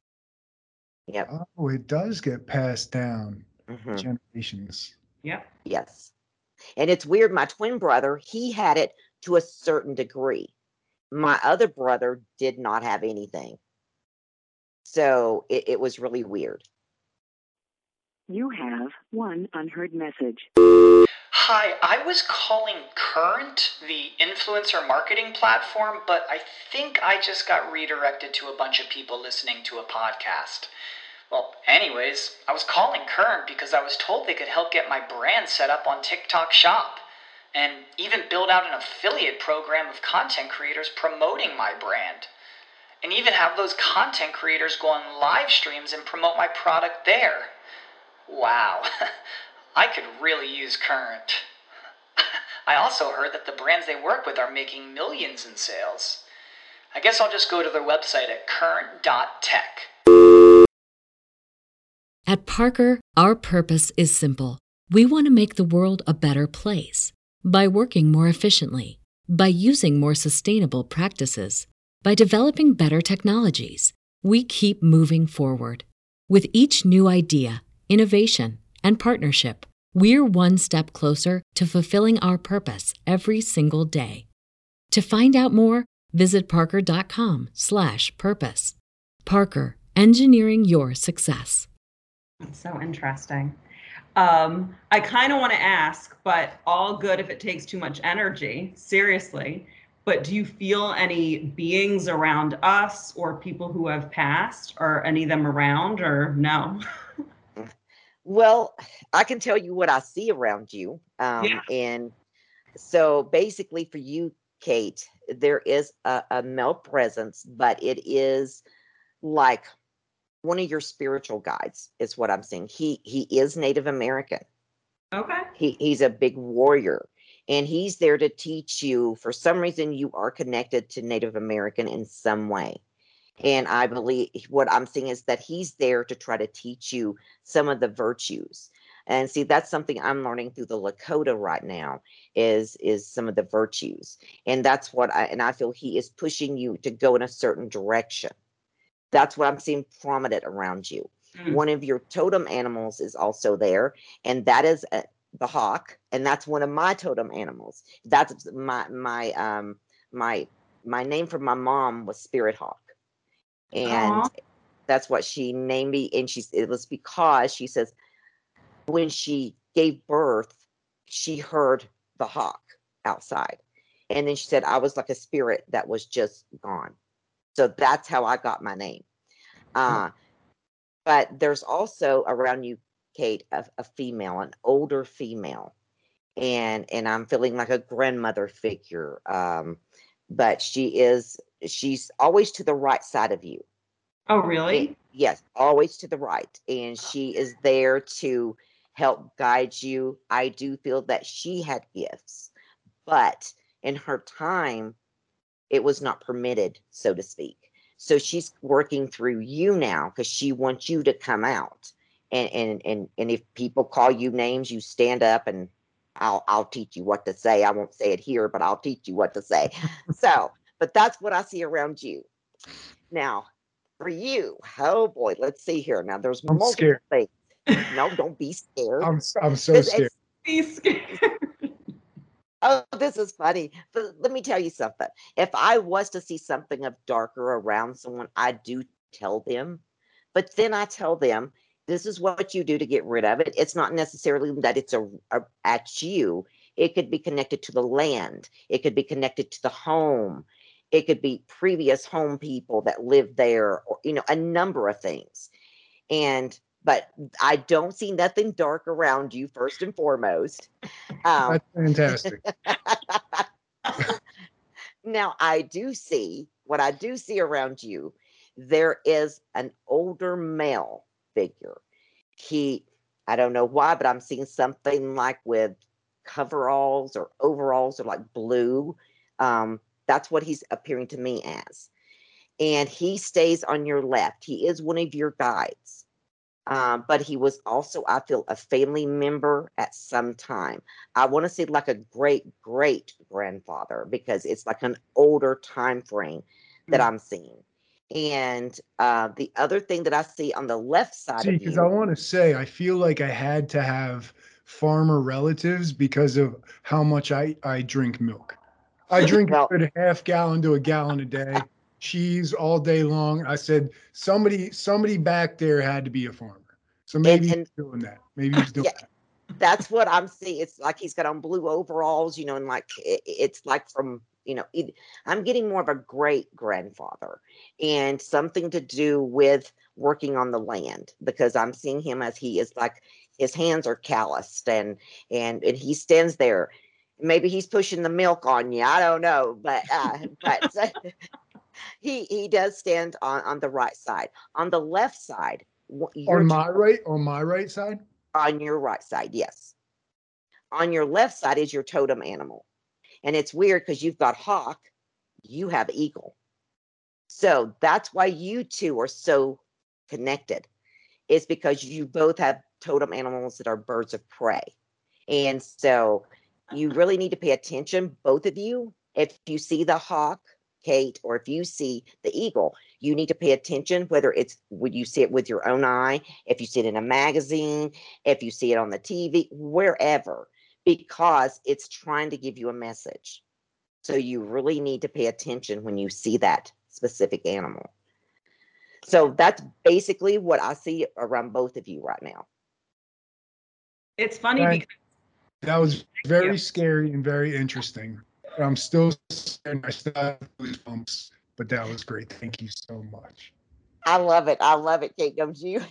yep. Oh, it does get passed down Mhm. generations. Yep. Yes. And it's weird. My twin brother, he had it to a certain degree. My other brother did not have anything. So it, it was really weird. You have one unheard message. Hi, I was calling Current, the influencer marketing platform, but I think I just got redirected to a bunch of people listening to a podcast. Well, anyways, I was calling Current because I was told they could help get my brand set up on TikTok Shop and even build out an affiliate program of content creators promoting my brand. And even have those content creators go on live streams and promote my product there. Wow, I could really use Current. I also heard that the brands they work with are making millions in sales. I guess I'll just go to their website at current dot tech. At Parker, our purpose is simple. We want to make the world a better place by working more efficiently, by using more sustainable practices, by developing better technologies. We keep moving forward. With each new idea, innovation, and partnership, we're one step closer to fulfilling our purpose every single day. To find out more, visit parker.com slash purpose. Parker, engineering your success. That's so interesting. Um, I kind of want to ask, but all good if it takes too much energy, seriously. But do you feel any beings around us or people who have passed? Are any of them around or no? Well, I can tell you what I see around you. Um, Yeah. And so basically for you, Kate, there is a, a male presence, but it is like one of your spiritual guides is what I'm seeing. He he is Native American. Okay. He he's a big warrior, and he's there to teach you. For some reason, you are connected to Native American in some way. And I believe what I'm seeing is that he's there to try to teach you some of the virtues. And see, that's something I'm learning through the Lakota right now is is some of the virtues. And that's what I and I feel he is pushing you to go in a certain direction. That's what I'm seeing prominent around you. Mm. One of your totem animals is also there, and that is uh, the hawk, and that's one of my totem animals. That's my my um my my name for my mom was Spirit Hawk, and Aw. that's what she named me. And she's it was because she says when she gave birth, she heard the hawk outside, and then she said I was like a spirit that was just gone. So that's how I got my name. Uh, but there's also around you, Kate, a, a female, an older female, and and I'm feeling like a grandmother figure. Um, but she is she's always to the right side of you. Oh, And- really? yes, always to the right, and she is there to help guide you. I do feel that she had gifts, but in her time, it was not permitted, so to speak. So she's working through you now because she wants you to come out. And and and and if people call you names, you stand up and I'll I'll teach you what to say. I won't say it here, but I'll teach you what to say. So, but that's what I see around you. Now, for you, oh boy, let's see here. Now there's I'm multiple scared. things. No, don't be scared. I'm s- I'm so It's- scared. it's- Be scared. Oh, this is funny. But let me tell you something. If I was to see something of darker around someone, I do tell them. But then I tell them, this is what you do to get rid of it. It's not necessarily that it's a, a at you. It could be connected to the land. It could be connected to the home. It could be previous home people that lived there, or you know, a number of things. And but I don't see nothing dark around you, first and foremost. Um, That's fantastic. Now, I do see what I do see around you. There is an older male figure. He, I don't know why, but I'm seeing something like with coveralls or overalls or like blue. Um, that's what he's appearing to me as. And he stays on your left. He is one of your guides. Um, but he was also, I feel, a family member at some time. I want to say like a great great grandfather because it's like an older time frame that Mm. I'm seeing. And uh, the other thing that I see on the left side See, of because I you, want to say, I feel like I had to have farmer relatives because of how much I, I drink milk. I drink Well- a good half gallon to a gallon a day, cheese all day long. I said, somebody, somebody back there had to be a farmer. So maybe and- he's doing that. Maybe he's doing Yeah. that. that's what I'm seeing. It's like he's got on blue overalls, you know, and like it, it's like from, you know, it, I'm getting more of a great grandfather and something to do with working on the land because I'm seeing him as he is like his hands are calloused and and and he stands there. Maybe he's pushing the milk on you. I don't know, but uh, but he he does stand on on the right side. On the left side, wh- you're On my right, on my right side. on your right side, yes. On your left side is your totem animal. And it's weird because you've got hawk, you have eagle. So that's why you two are so connected. is because you both have totem animals that are birds of prey. And so you really need to pay attention, both of you. If you see the hawk, Kate, or if you see the eagle, you need to pay attention, whether it's when you see it with your own eye, if you see it in a magazine, if you see it on the T V, wherever, because it's trying to give you a message. So you really need to pay attention when you see that specific animal. So that's basically what I see around both of you right now. It's funny Thank- because That was very you. scary and very interesting. I'm still scared. I still have goosebumps, but that was great. Thank you so much. I love it. I love it, Kate. Don't you?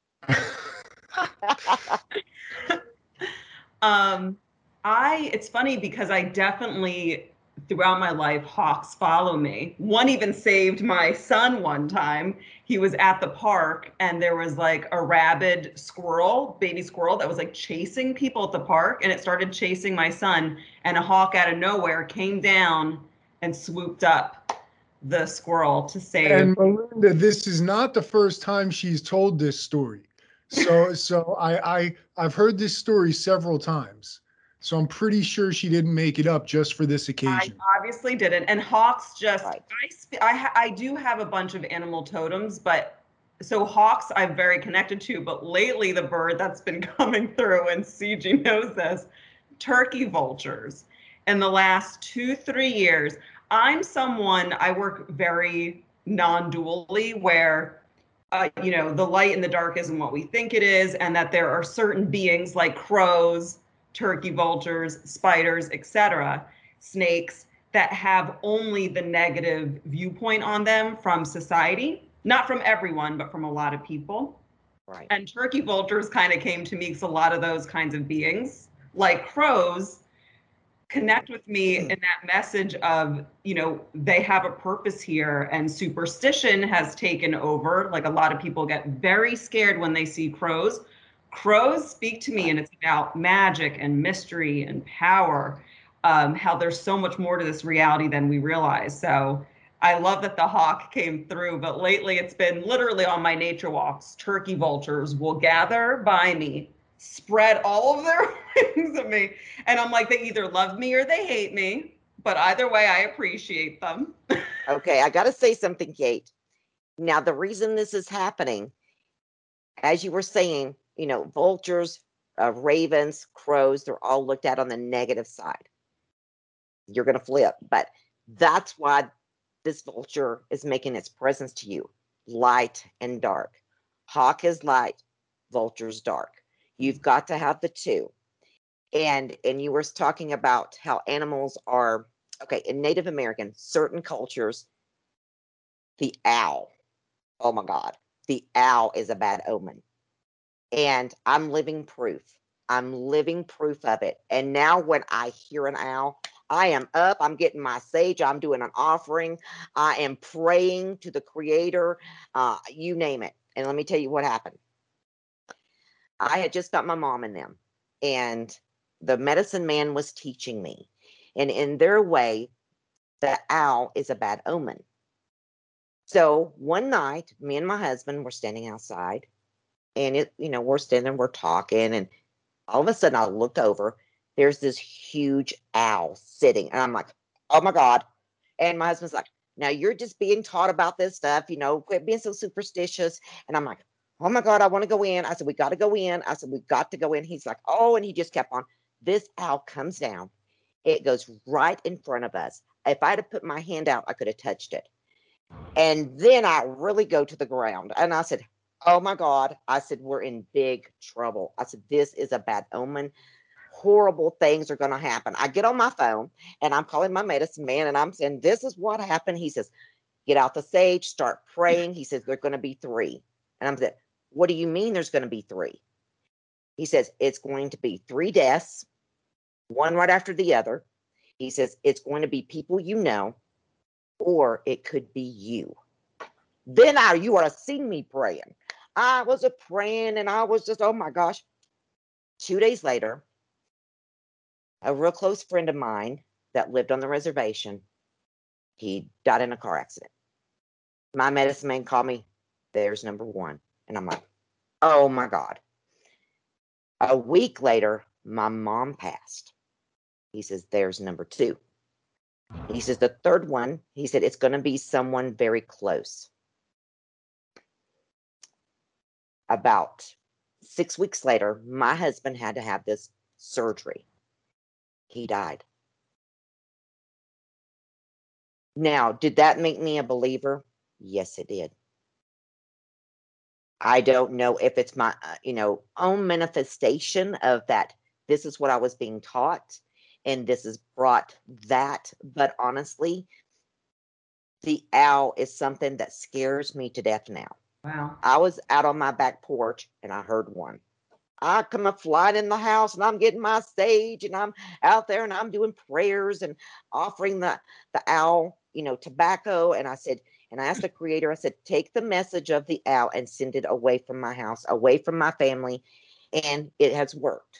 um, I it's funny because I definitely throughout my life hawks follow me. One even saved my son one time. He was at the park and there was like a rabid squirrel, baby squirrel that was like chasing people at the park, and it started chasing my son, and a hawk out of nowhere came down and swooped up the squirrel to save. And Melinda, this is not the first time she's told this story. So so I, I I've heard this story several times. So I'm pretty sure she didn't make it up just for this occasion. I obviously didn't. And hawks just, Right. I, sp- I, ha- I do have a bunch of animal totems, but so hawks I'm very connected to, but lately the bird that's been coming through, and C G knows this, turkey vultures. In the last two, three years, I'm someone, I work very non-dually where, uh, you know, the light and the dark isn't what we think it is, and that there are certain beings like crows, turkey vultures, spiders, et cetera, snakes that have only the negative viewpoint on them from society, not from everyone, but from a lot of people. Right. And turkey vultures kind of came to me because a lot of those kinds of beings, like crows, connect with me in that message of, you know, they have a purpose here, and superstition has taken over. Like a lot of people get very scared when they see crows. Crows speak to me, and it's about magic and mystery and power, um, how there's so much more to this reality than we realize. So I love that the hawk came through, but lately it's been literally on my nature walks, turkey vultures will gather by me, spread all of their wings at me, and I'm like, they either love me or they hate me, but either way, I appreciate them. Okay, I got to say something, Kate. Now, the reason this is happening, as you were saying, you know, vultures, uh, ravens, crows, they're all looked at on the negative side. You're going to flip, but that's why this vulture is making its presence to you, light and dark. Hawk is light, vulture's dark. You've got to have the two. And and you were talking about how animals are, okay, in Native American, certain cultures, the owl, oh my God, the owl is a bad omen. And I'm living proof. I'm living proof of it. And now when I hear an owl, I am up, I'm getting my sage, I'm doing an offering, I am praying to the creator, uh, you name it. And let me tell you what happened. I had just got my mom and them, and the medicine man was teaching me. And in their way, the owl is a bad omen. So one night, me and my husband were standing outside, and it, you know, we're standing, we're talking, and all of a sudden I looked over. There's this huge owl sitting, and I'm like, oh my God. And my husband's like, now you're just being taught about this stuff, you know, quit being so superstitious. And I'm like, oh my God, I want to go in. I said, we got to go in. I said, we got to go in. He's like, oh, and he just kept on. This owl comes down. It goes right in front of us. If I had put my hand out, I could have touched it. And then I really go to the ground. And I said, oh my God. I said, we're in big trouble. I said, this is a bad omen. Horrible things are going to happen. I get on my phone and I'm calling my medicine man and I'm saying, this is what happened. He says, get out the sage, start praying. He says, there's going to be three. And I'm saying, what do you mean there's going to be three? He says, it's going to be three deaths, one right after the other. He says, it's going to be people you know, or it could be you. Then I, you would have seen me praying. I was a praying and I was just, oh my gosh. Two days later, a real close friend of mine that lived on the reservation, he died in a car accident. My medicine man called me, there's number one. And I'm like, Oh my God. A week later, my mom passed. He says, there's number two. He says, the third one, he said, it's going to be someone very close. About six weeks later, my husband had to have this surgery. He died. Now, did that make me a believer? Yes, it did. I don't know if it's my, uh, you know, own manifestation of that. This is what I was being taught, and this has brought that. But honestly, the owl is something that scares me to death now. Wow. I was out on my back porch and I heard one. I come up flying in the house and I'm getting my sage and I'm out there and I'm doing prayers and offering the, the owl, you know, tobacco. And I said, and I asked the creator, I said, take the message of the owl and send it away from my house, away from my family. And it has worked.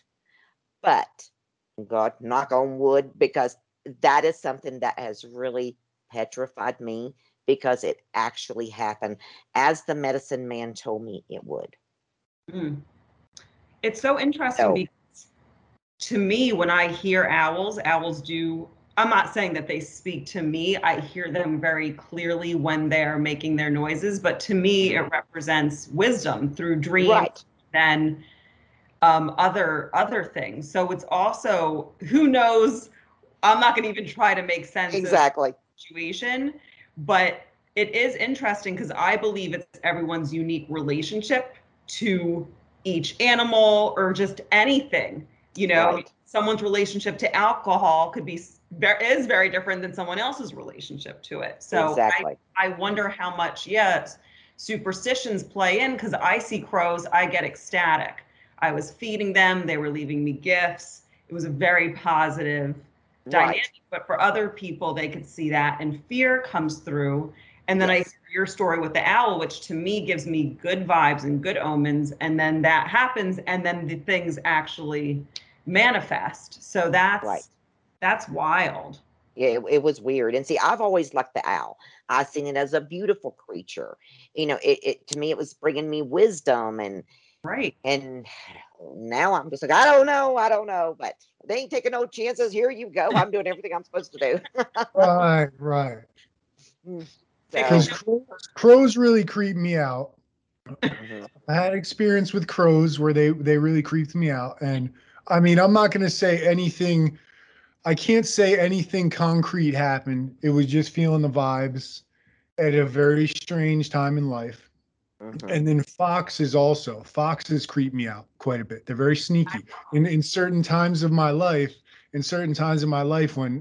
But God, knock on wood, because that is something that has really petrified me, because it actually happened as the medicine man told me it would. Mm. It's so interesting So, because to me, when I hear owls, owls do, I'm not saying that they speak to me. I hear them very clearly when they're making their noises, but to me, it represents wisdom through dreams, right. than um, other other things. So it's also, who knows, I'm not going to even try to make sense Exactly. of the situation, but it is interesting because I believe it's everyone's unique relationship to each animal or just anything. You know, Right. someone's relationship to alcohol could be is very different than someone else's relationship to it. So Exactly. I, I wonder how much, yes, superstitions play in, because I see crows, I get ecstatic. I was feeding them, they were leaving me gifts. It was a very positive dynamic. Right. But for other people, they could see that and fear comes through. And then Yes. I hear your story with the owl, which to me gives me good vibes and good omens. And then that happens, and then the things actually manifest. So that's Right. that's wild. Yeah, it, it was weird. And see, I've always liked the owl. I've seen it as a beautiful creature. You know, it, it to me, it was bringing me wisdom, and Right. and now I'm just like, I don't know, I don't know, but they ain't taking no chances. Here you go. I'm doing everything I'm supposed to do. Right, right. Because So, crows, crows really creep me out. mhm, I had experience with crows where they they really creeped me out, and I mean, I'm not going to say anything. I can't say anything concrete happened. It was just feeling the vibes at a very strange time in life. mhm, And then foxes also. Foxes creep me out quite a bit. They're very sneaky. In in certain times of my life, in certain times of my life when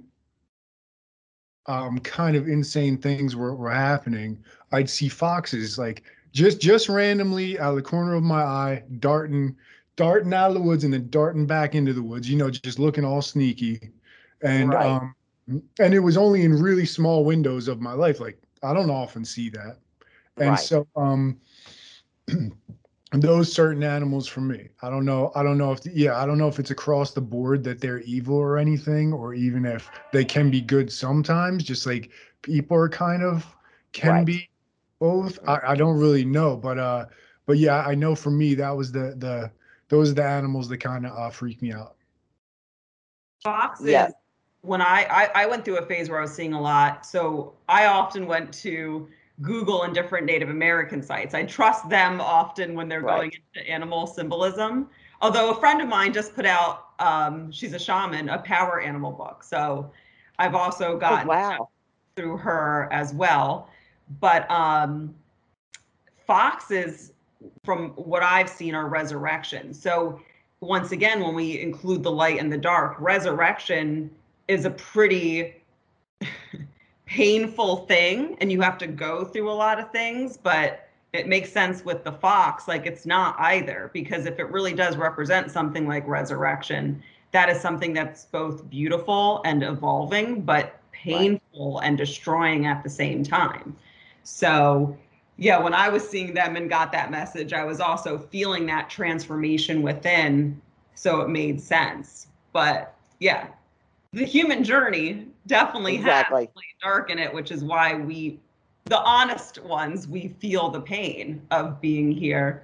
um kind of insane things were, were happening, I'd see foxes like just just randomly out of the corner of my eye, darting, darting out of the woods and then darting back into the woods, you know, just looking all sneaky. And right, um and it was only in really small windows of my life. Like I don't often see that. And right, so um those certain animals for me. I don't know. I don't know if the, yeah, I don't know if it's across the board that they're evil or anything, or even if they can be good sometimes, just like people are kind of can right. be both. Mhm. I, I don't really know, but uh, but yeah, I know for me that was the the those are the animals that kind of uh, freak me out. Foxes, Yeah, when I, I I went through a phase where I was seeing a lot, so I often went to Google and different Native American sites. I trust them often when they're going right. into animal symbolism. Although a friend of mine just put out, um, she's a shaman, a power animal book. So I've also Oh, gotten wow. through her as well. But um, foxes, from what I've seen, are resurrection. So once again, when we include the light and the dark, resurrection is a pretty painful thing, and you have to go through a lot of things, but it makes sense with the fox. Like, it's not either, because if it really does represent something like resurrection, that is something that's both beautiful and evolving, but Right. painful and destroying at the same time. So yeah, when I was seeing them and got that message, I was also feeling that transformation within. So it made sense. But yeah, the human journey definitely has Exactly. light and dark in it, which is why we, the honest ones, we feel the pain of being here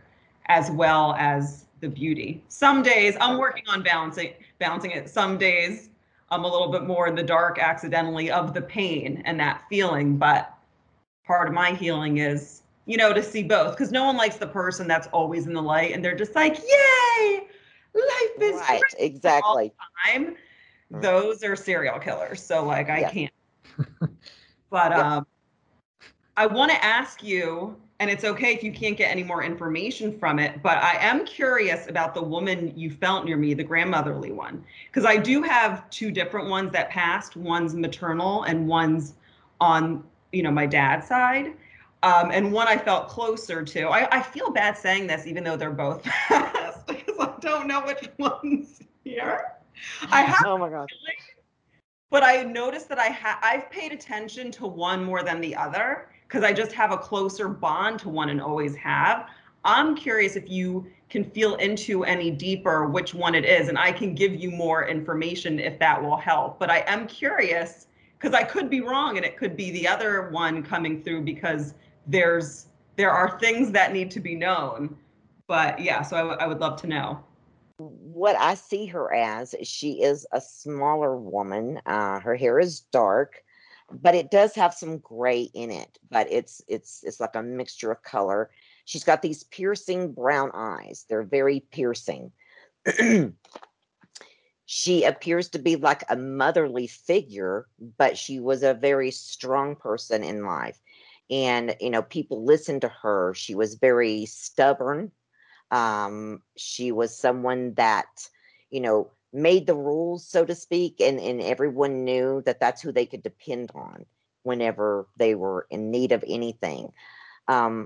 as well as the beauty. Some days I'm working on balancing balancing it. Some days I'm a little bit more in the dark accidentally of the pain and that feeling, but part of my healing is, you know, to see both, because no one likes the person that's always in the light and they're just like, yay, life is Right, great all exactly. the time. Those are serial killers. So like I Yes. can't. But Yep. um I want to ask you, and it's okay if you can't get any more information from it, but I am curious about the woman you felt near me, the grandmotherly one, because I do have two different ones that passed. One's maternal and one's on, you know, my dad's side. Um, and one I felt closer to. I, I feel bad saying this, even though they're both passed, because I don't know which one's here. I have, Oh my gosh. but I noticed that I ha- I've paid attention to one more than the other because I just have a closer bond to one and always have. I'm curious if you can feel into any deeper which one it is, and I can give you more information if that will help. But I am curious because I could be wrong and it could be the other one coming through because there's there are things that need to be known. But yeah, so I, w- I would love to know. What I see her as, she is a smaller woman. Uh, her hair is dark, but it does have some gray in it. But it's it's it's like a mixture of color. She's got these piercing brown eyes. They're very piercing. She appears to be like a motherly figure, but she was a very strong person in life. And you know, people listened to her. She was very stubborn. Um, she was someone that, you know, made the rules, so to speak, and, and everyone knew that that's who they could depend on whenever they were in need of anything. Um,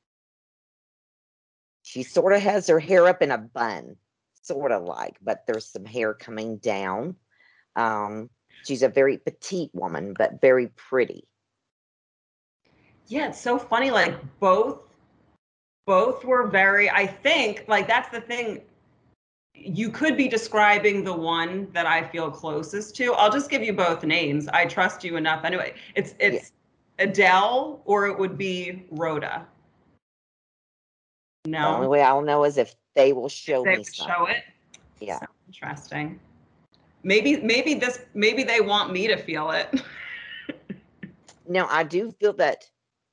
she sort of has her hair up in a bun, sort of like, but there's some hair coming down. Um, she's a very petite woman, but very pretty. Yeah, it's so funny. Like both both were very, I think, like that's the thing. You could be describing the one that I feel closest to. I'll just give you both names. I trust you enough. Anyway, it's Yeah. it's Adele or it would be Rhoda. The only No, way I'll know is if they will show they me would something. show it. Yeah. So interesting. Maybe maybe this maybe they want me to feel it. Now, I do feel that.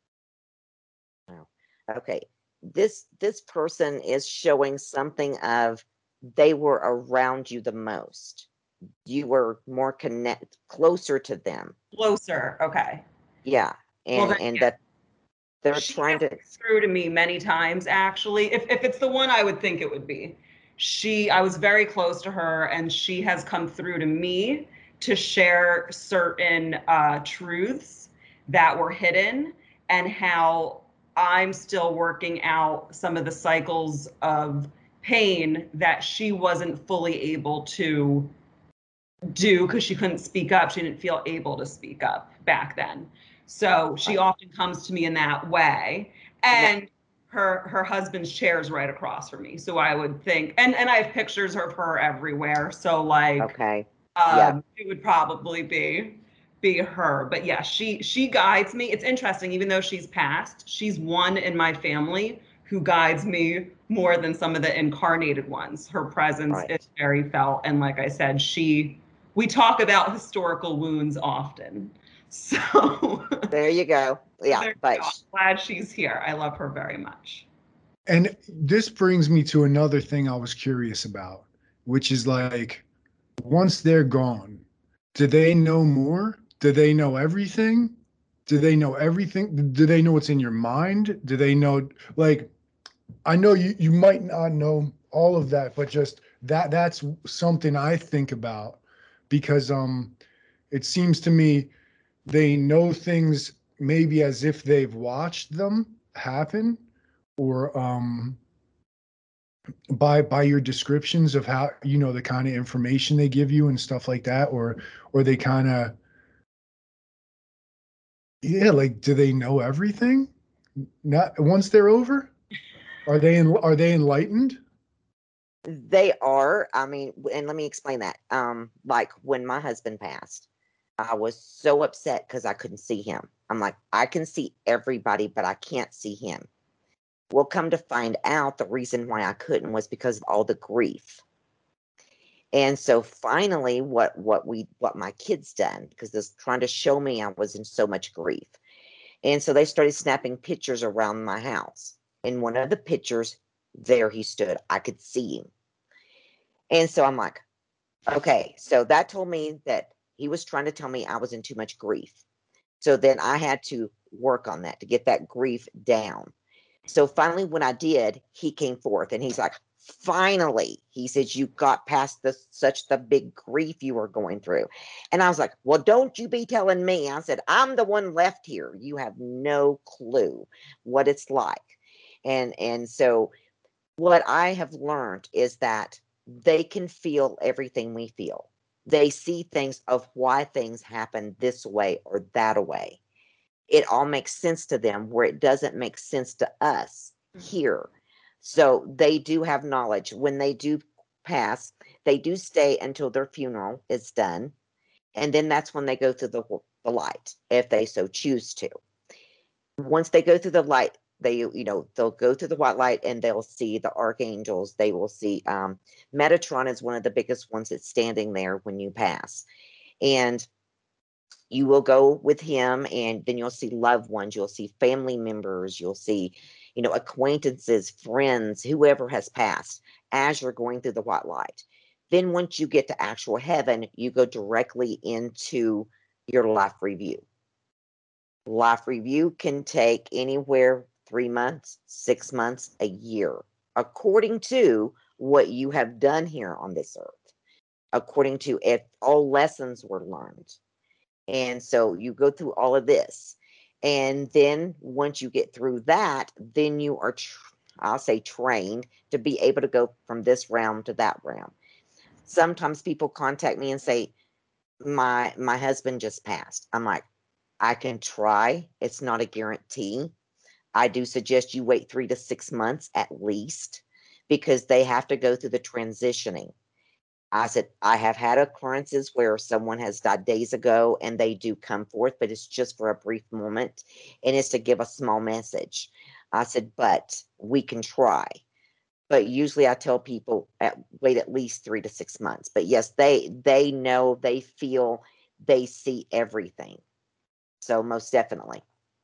Wow. Okay. This this person is showing something of they were around you the most. You were more connect closer to them. Closer. Okay. Yeah. Well And then, and yeah. that they're She trying has to been through to me many times, actually. If if it's the one I would think it would be. She, I was very close to her, and she has come through to me to share certain uh, truths that were hidden and how I'm still working out some of the cycles of pain that she wasn't fully able to do because she couldn't speak up. She didn't feel able to speak up back then. So she Right. often comes to me in that way. No, And her her husband's chair is right across from me. So I would think, and and I have pictures of her everywhere. So like okay. Yeah. um it would probably be be her. But yeah, she she guides me. It's interesting, even though she's passed, she's one in my family who guides me more than some of the incarnated ones. Her presence Right. is very felt. And like I said, she we talk about historical wounds often. So There you go. Yeah. there you But go. I'm sh- glad she's here. I love her very much. And this brings me to another thing I was curious about, which is like, once they're gone, do they know more? Do they know everything? Do they know everything? Do they know what's in your mind? Do they know, like, I know you you might not know all of that, but just that that's something I think about because um it seems to me they know things maybe as if they've watched them happen or um by by your descriptions of how you know the kind of information they give you and stuff like that or or they kind of yeah like do they know everything not once they're over are they in, are they enlightened. they are. I mean, w- and let me explain that. Um, like when my husband passed, I was so upset because I couldn't see him. I'm like, I can see everybody, but I can't see him. Well, come to find out, the reason why I couldn't was because of all the grief. And so finally, what what we what my kids done, because they're trying to show me I was in so much grief. And so they started snapping pictures around my house. In one of the pictures, there he stood. I could see him. And so I'm like, okay, so that told me that he was trying to tell me I was in too much grief. So then I had to work on that to get that grief down. So finally, when I did, he came forth and he's like, finally, he says, you got past the such the big grief you were going through. And I was like, well, don't you be telling me. I said, I'm the one left here. You have no clue what it's like. And and so what I have learned is that they can feel everything we feel. They see things of why things happen this way or that way. It all makes sense to them where it doesn't make sense to us here. So they do have knowledge. When they do pass, they do stay until their funeral is done. And then that's when they go through the, the light, if they so choose to. Once they go through the light, they, you know, they'll go through the white light and they'll see the archangels. They will see, um, Metatron is one of the biggest ones that's standing there when you pass. And you will go with him, and then you'll see loved ones, you'll see family members, you'll see, you know, acquaintances, friends, whoever has passed as you're going through the white light. Then once you get to actual heaven, you go directly into your life review. Life review can take anywhere three months, six months, a year, according to what you have done here on this earth, according to if all lessons were learned. And so you go through all of this. And then once you get through that, then you are, tr- I'll say, trained to be able to go from this realm to that realm. Sometimes people contact me and say, my my husband just passed. I'm like, I can try. It's not a guarantee. I do suggest you wait three to six months at least, because they have to go through the transitioning. I said, I have had occurrences where someone has died days ago and they do come forth, but it's just for a brief moment and it's to give a small message. I said, but we can try. But usually I tell people at, wait at least three to six months. But yes, they they know, they feel, they see everything. So most definitely.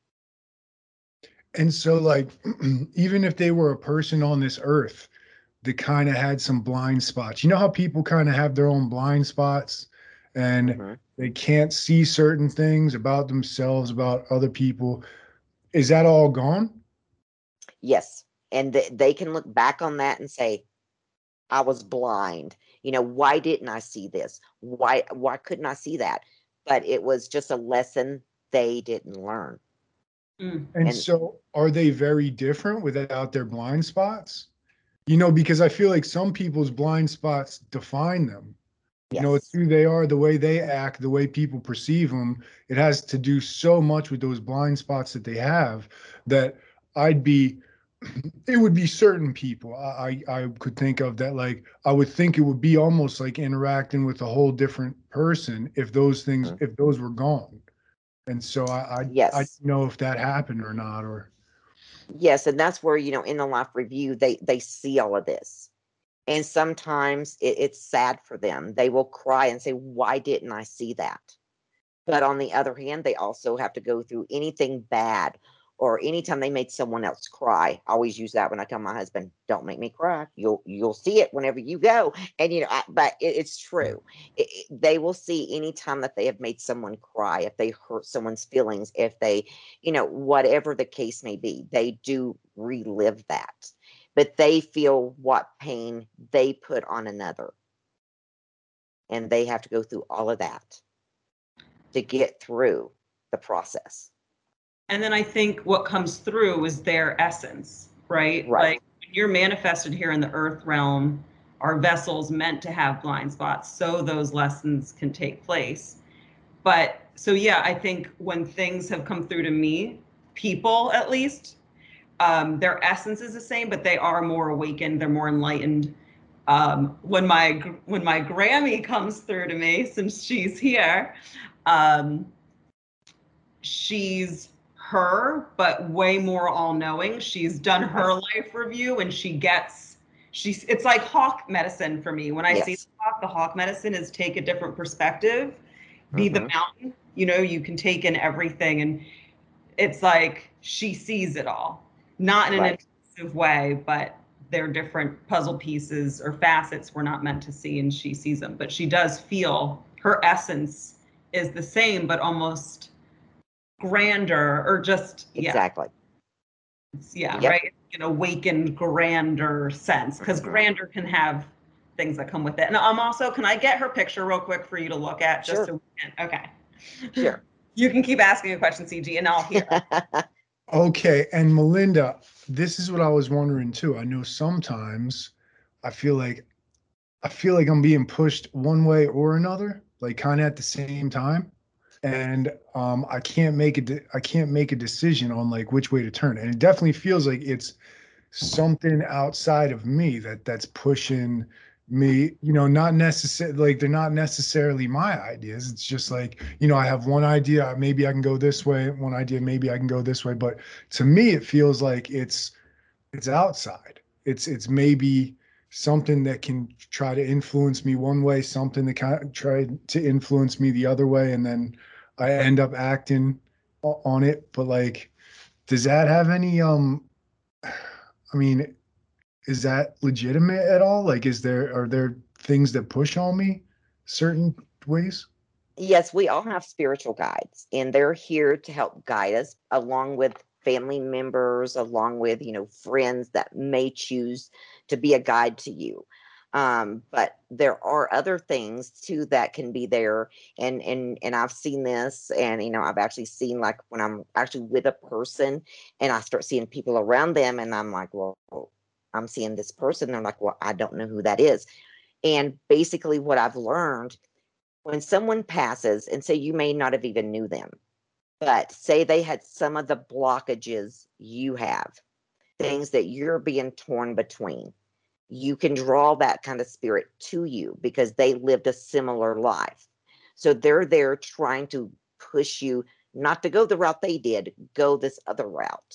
And so, like, even if they were a person on this earth that kind of had some blind spots, you know how people kind of have their own blind spots and Mhm. they can't see certain things about themselves, about other people. Is that all gone? Yes. And th- they can look back on that and say, I was blind. You know, why didn't I see this? Why why couldn't I see that? But it was just a lesson they didn't learn. Mm. And And so, are they very different without their blind spots? You know, because I feel like some people's blind spots define them. You know, it's yes. who they are, the way they act, the way people perceive them. It has to do so much with those blind spots that they have that I'd be, it would be certain people I, I I could think of that, like, I would think it would be almost like interacting with a whole different person if those things, Mhm. if those were gone. And so I I, I Yes. don't know if that happened or not, or Yes. And that's where, you know, in the life review, they they see all of this. And sometimes it, it's sad for them. They will cry and say, why didn't I see that? But on the other hand, they also have to go through anything bad or anytime they made someone else cry. I always use that when I tell my husband, don't make me cry. You'll you'll see it whenever you go. And you know, I, but it, it's true. It, it- they will see anytime that they have made someone cry, if they hurt someone's feelings, if they, you know, whatever the case may be, they do relive that. But they feel what pain they put on another. And they have to go through all of that to get through the process. And then I think what comes through is their essence, right? Right. Like when you're manifested here in the earth realm, our vessels meant to have blind spots so those lessons can take place. But so, yeah, I think when things have come through to me, people at least, um, their essence is the same, but they are more awakened, they're more enlightened. Um, when my when my Grammy comes through to me, since she's here, um, she's her, but way more all-knowing. She's done her life review and she gets, she's, it's like hawk medicine for me. When I Yes. see the hawk, the hawk medicine is take a different perspective, be Mhm. the mountain, you know, you can take in everything. And it's like she sees it all, not in an Right. intrusive way, but they're different puzzle pieces or facets we're not meant to see, and she sees them. But she does feel her essence is the same, but almost grander, or just, yeah, Exactly. it's- yeah, Yep. right? An awakened, grander sense, because Mhm. grander can have things that come with it. And I'm also, can I get her picture real quick for you to look at? Just Sure. so we can, okay. Sure. You can keep asking a question, C G, and I'll hear. Okay, and Melinda, this is what I was wondering too. I know sometimes I feel like I feel like I'm being pushed one way or another, like kind of at the same time. And um, I can't make a de- I can't make a decision on like which way to turn. And it definitely feels like it's something outside of me that that's pushing me, you know, not necessarily like they're not necessarily my ideas. It's just like, you know, I have one idea, maybe I can go this way, one idea, maybe I can go this way. But to me, it feels like it's it's outside. It's it's maybe something that can try to influence me one way, something that kind of try to influence me the other way, and then I end up acting o- on it. But like, does that have any um I mean, is that legitimate at all? Like, is there are there things that push on me certain ways? Yes, we all have spiritual guides, and they're here to help guide us along with family members, along with, you know, friends that may choose to be a guide to you. Um, but there are other things too that can be there, and and and I've seen this, and you know, I've actually seen, like, when I'm actually with a person and I start seeing people around them, and I'm like, well, I'm seeing this person. They're like, well, I don't know who that is. And basically, what I've learned, when someone passes, and say you may not have even knew them, but say they had some of the blockages you have, things that you're being torn between, you can draw that kind of spirit to you because they lived a similar life. So they're there trying to push you not to go the route they did, go this other route.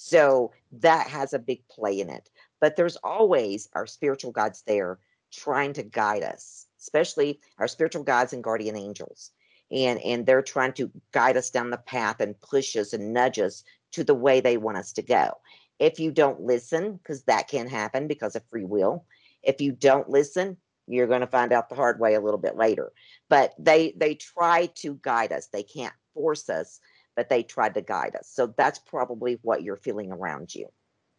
So that has a big play in it. But there's always our spiritual guides there trying to guide us, especially our spiritual guides and guardian angels. And and they're trying to guide us down the path and push us and nudge us to the way they want us to go. If you don't listen, because that can happen because of free will, if you don't listen, you're going to find out the hard way a little bit later. But they they try to guide us. They can't force us, but they tried to guide us. So that's probably what you're feeling around you.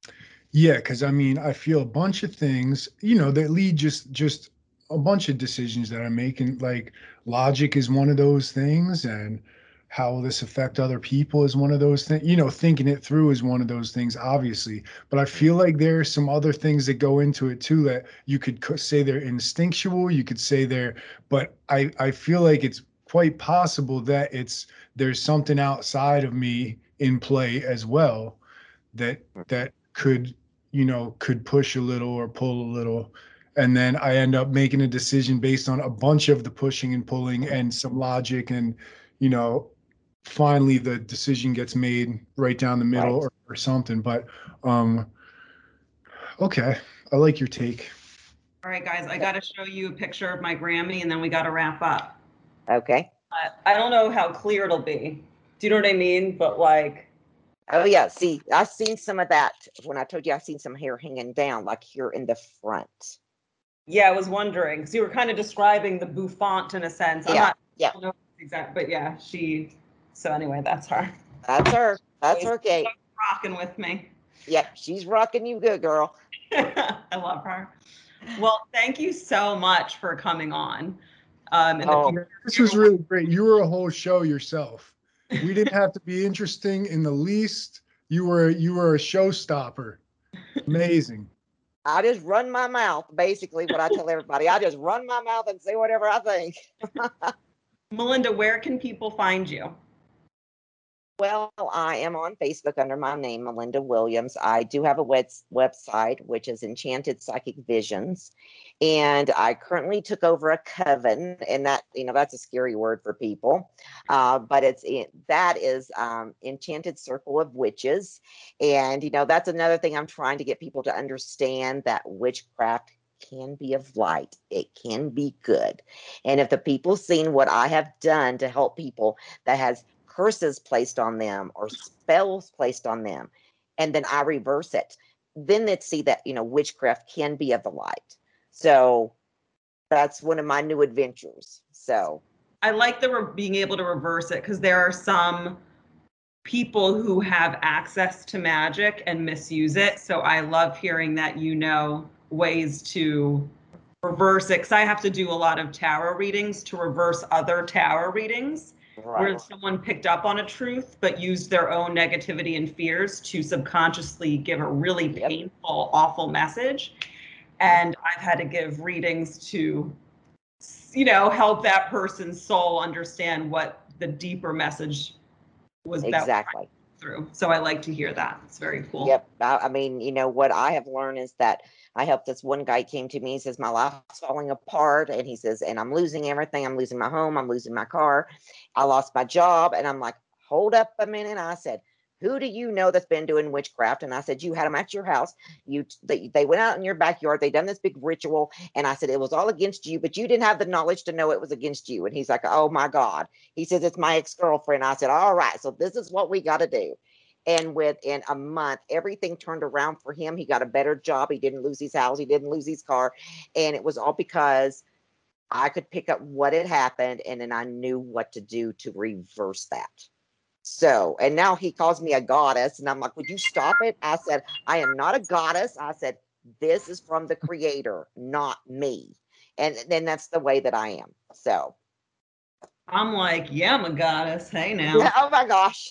Yeah, because I mean, I feel a bunch of things, you know, that lead just just a bunch of decisions that I'm making. Like logic is one of those things, and how will this affect other people is one of those things. You know, thinking it through is one of those things, obviously. But I feel like there are some other things that go into it too that you could co- say they're instinctual. You could say they're, but I I feel like it's quite possible that it's there's something outside of me in play as well that that could, you know, could push a little or pull a little. And then I end up making a decision based on a bunch of the pushing and pulling and some logic. And, you know, finally the decision gets made right down the middle, Right. or, or something. But um, okay, I like your take. All right, guys, I got to show you a picture of my Grammy, and then we got to wrap up. Okay. I, I don't know how clear it'll be. Do you know what I mean? But like, Oh yeah. See, I've seen some of that when I told you I've seen some hair hanging down, like here in the front. yeah, I was wondering because you were kind of describing the bouffant in a sense. I'm Yeah. not, I Yeah. don't know exact, but yeah, she. So anyway, that's her. That's her. That's Always her, Kate. rocking with me. Yep. She's rocking you good, girl. I love her. Well, thank you so much for coming on. Um, and the Oh, future. This was really great. You were a whole show yourself. We didn't have to be interesting in the least. You were you were a showstopper. Amazing. I just run my mouth, basically what I tell everybody. I just run my mouth and say whatever I think. Melinda, where can people find you? Well, I am on Facebook under my name, Melinda Williams. I do have a web- website, which is Enchanted Psychic Visions. And I currently took over a coven, and that, you know, that's a scary word for people. Uh, but it's that is um, Enchanted Circle of Witches. And, you know, that's another thing I'm trying to get people to understand, that witchcraft can be of light. It can be good. And if the people seen what I have done to help people that has curses placed on them or spells placed on them, and then I reverse it, then they'd see that, you know, witchcraft can be of the light. So that's one of my new adventures. So I like the re- being able to reverse it, because there are some people who have access to magic and misuse it. So I love hearing that you know ways to reverse it, because I have to do a lot of tarot readings to reverse other tarot readings right. where someone picked up on a truth but used their own negativity and fears to subconsciously give a really Yep. painful, awful message. And I've had to give readings to, you know, help that person's soul understand what the deeper message was that Exactly. through. So I like to hear that. It's very cool. Yep. I, I mean, you know, what I have learned is that I helped this one guy came to me. He says, my life's falling apart. And he says, and I'm losing everything. I'm losing my home. I'm losing my car. I lost my job. And I'm like, hold up a minute. I said, who do you know that's been doing witchcraft? And I said, you had them at your house. You, they, they went out in your backyard. They done this big ritual. And I said, it was all against you, but you didn't have the knowledge to know it was against you. And he's like, oh my God. He says, it's my ex-girlfriend. I said, all right, so this is what we got to do. And within a month, everything turned around for him. He got a better job. He didn't lose his house. He didn't lose his car. And it was all because I could pick up what had happened, and then I knew what to do to reverse that. So, and now he calls me a goddess, and I'm like, would you stop it? I said, I am not a goddess. I said, this is from the creator, not me. And then that's the way that I am. So I'm like, yeah, I'm a goddess. Hey now. yeah, oh my gosh.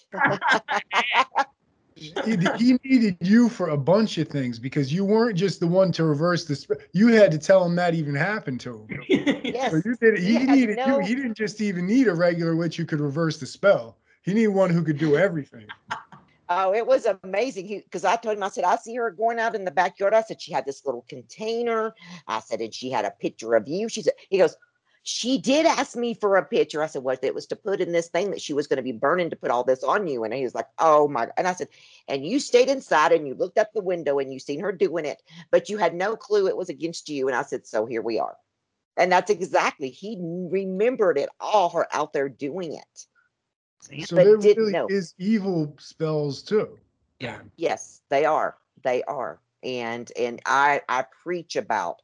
He, he needed you for a bunch of things, because you weren't just the one to reverse the sp- you had to tell him that even happened to him. Yes. So you did it. He, He had needed no- you. He didn't just even need a regular witch who could reverse the spell. He needed one who could do everything. Oh, it was amazing. Because I told him, I said, I see her going out in the backyard. I said, she had this little container. I said, and she had a picture of you. She said, he goes, she did ask me for a picture. I said, what? It was to put in this thing that she was going to be burning to put all this on you. And he was like, oh my. And I said, and you stayed inside and you looked out the window and you seen her doing it, but you had no clue it was against you. And I said, so here we are. And that's exactly, he remembered it all, her out there doing it. So But there didn't really know. is evil spells too. Yeah. Yes, they are. They are. And and I I preach about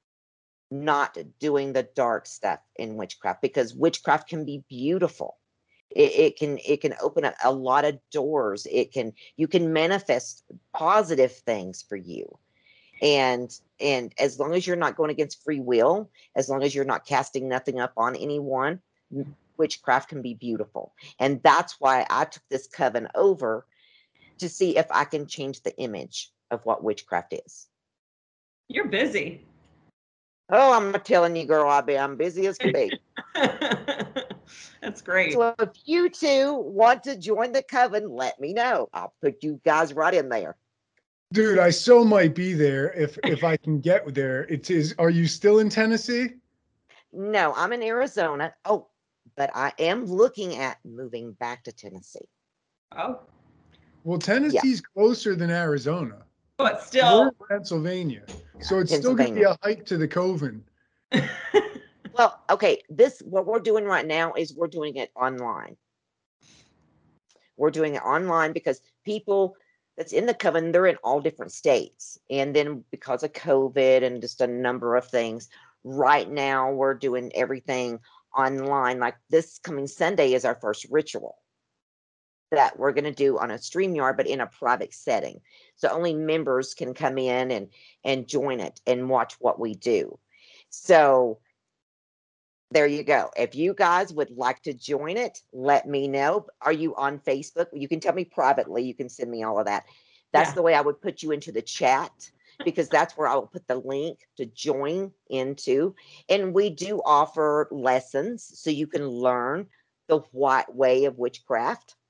not doing the dark stuff in witchcraft, because witchcraft can be beautiful. It, it can it can open up a lot of doors. It can you can manifest positive things for you. And and as long as you're not going against free will, as long as you're not casting nothing up on anyone, witchcraft can be beautiful. And that's why I took this coven over, to see if I can change the image of what witchcraft is. You're busy. Oh, I'm telling you, girl, I be I'm busy as can be. That's great. So if you two want to join the coven, let me know. I'll put you guys right in there. Dude, I so might be there if if I can get there. It is. Are you still in Tennessee? No, I'm in Arizona. Oh, but I am looking at moving back to Tennessee. Oh, Well, Tennessee's closer than Arizona. but We're still. in Pennsylvania, so it's still going to be a hike to the coven. Well, okay, this what we're doing right now is we're doing it online. We're doing it online because people that's in the coven, they're in all different states. And then because of COVID and just a number of things, right now we're doing everything online. Like this coming Sunday is our first ritual that we're going to do on a StreamYard, but in a private setting. So only members can come in and and join it and watch what we do. So there you go. If you guys would like to join it, let me know. Are you on Facebook? You can tell me privately. You can send me all of that. That's Yeah. the way I would put you into the chat, because that's where I will put the link to join into. And we do offer lessons so you can learn the white way of witchcraft.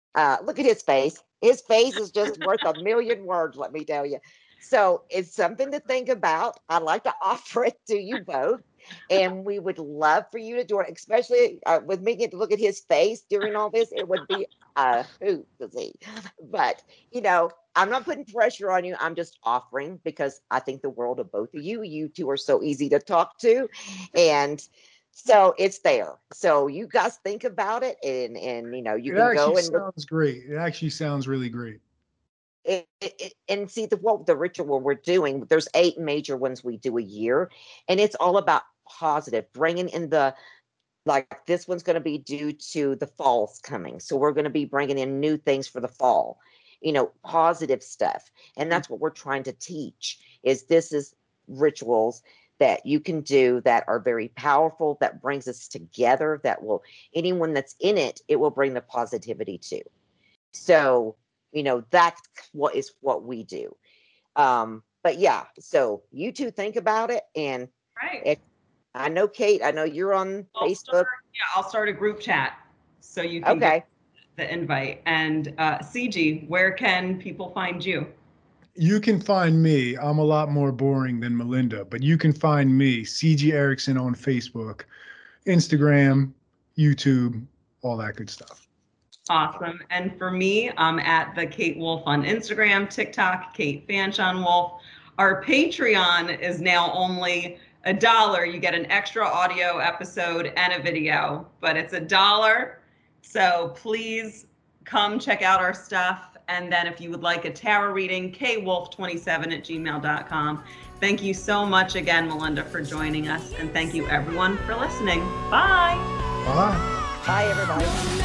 Uh, look at his face. His face is just worth a million words, let me tell you. So it's something to think about. I'd like to offer it to you both. And we would love for you to join, especially uh, with me getting to look at his face during all this. It would be a hoot to see. But, you know, I'm not putting pressure on you. I'm just offering because I think the world of both of you. You two are so easy to talk to. And so it's there. So you guys think about it and, and you know, you it can go and sounds look. great. It actually sounds really great. It, it, it, and see the what the ritual we're doing, there's eight major ones we do a year, and it's all about positive, bringing in the, like this one's going to be due to the fall's coming, so we're going to be bringing in new things for the fall, you know, positive stuff. And that's what we're trying to teach, is this is rituals that you can do that are very powerful, that brings us together, that will, anyone that's in it, it will bring the positivity to. So you know, that's what is what we do. Um, but yeah, so you two think about it. And right. If, I know, Kate, I know you're on I'll Facebook. Start, yeah, I'll start a group chat so you can okay. get the invite. And uh, C G, where can people find you? You can find me. I'm a lot more boring than Melinda, but you can find me, C G Erickson, on Facebook, Instagram, YouTube, all that good stuff. Awesome. And for me, I'm at the Kate Wolf on Instagram, TikTok, Kate Fanchon Wolf. Our Patreon is now only a dollar. You get an extra audio episode and a video, but it's a dollar. So please come check out our stuff. And then if you would like a tarot reading, k wolf twenty-seven at gmail dot com. Thank you so much again, Melinda, for joining us. And thank you everyone for listening. Bye. Bye. Bye, everybody.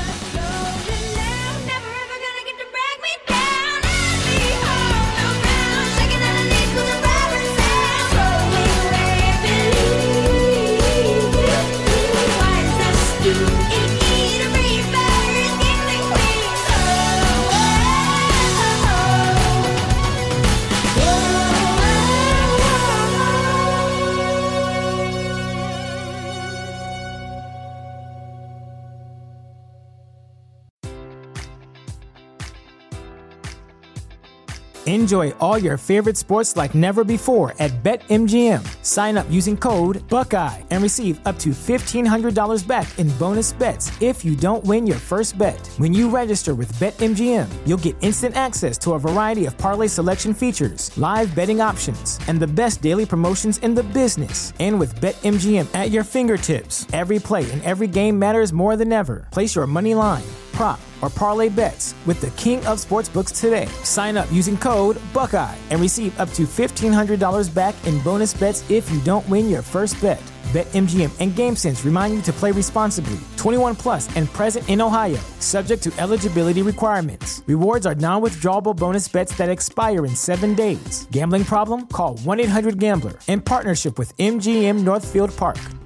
Enjoy all your favorite sports like never before at BetMGM. Sign up using code Buckeye and receive up to fifteen hundred dollars back in bonus bets if you don't win your first bet. When you register with BetMGM, you'll get instant access to a variety of parlay selection features, live betting options, and the best daily promotions in the business. And with BetMGM at your fingertips, every play and every game matters more than ever. Place your money line, prop, or parlay bets with the king of sportsbooks today. Sign up using code Buckeye and receive up to fifteen hundred dollars back in bonus bets if you don't win your first bet. BetMGM and GameSense remind you to play responsibly. twenty-one plus and present in Ohio, subject to eligibility requirements. Rewards are non-withdrawable bonus bets that expire in seven days. Gambling problem? Call one eight hundred gambler in partnership with M G M Northfield Park.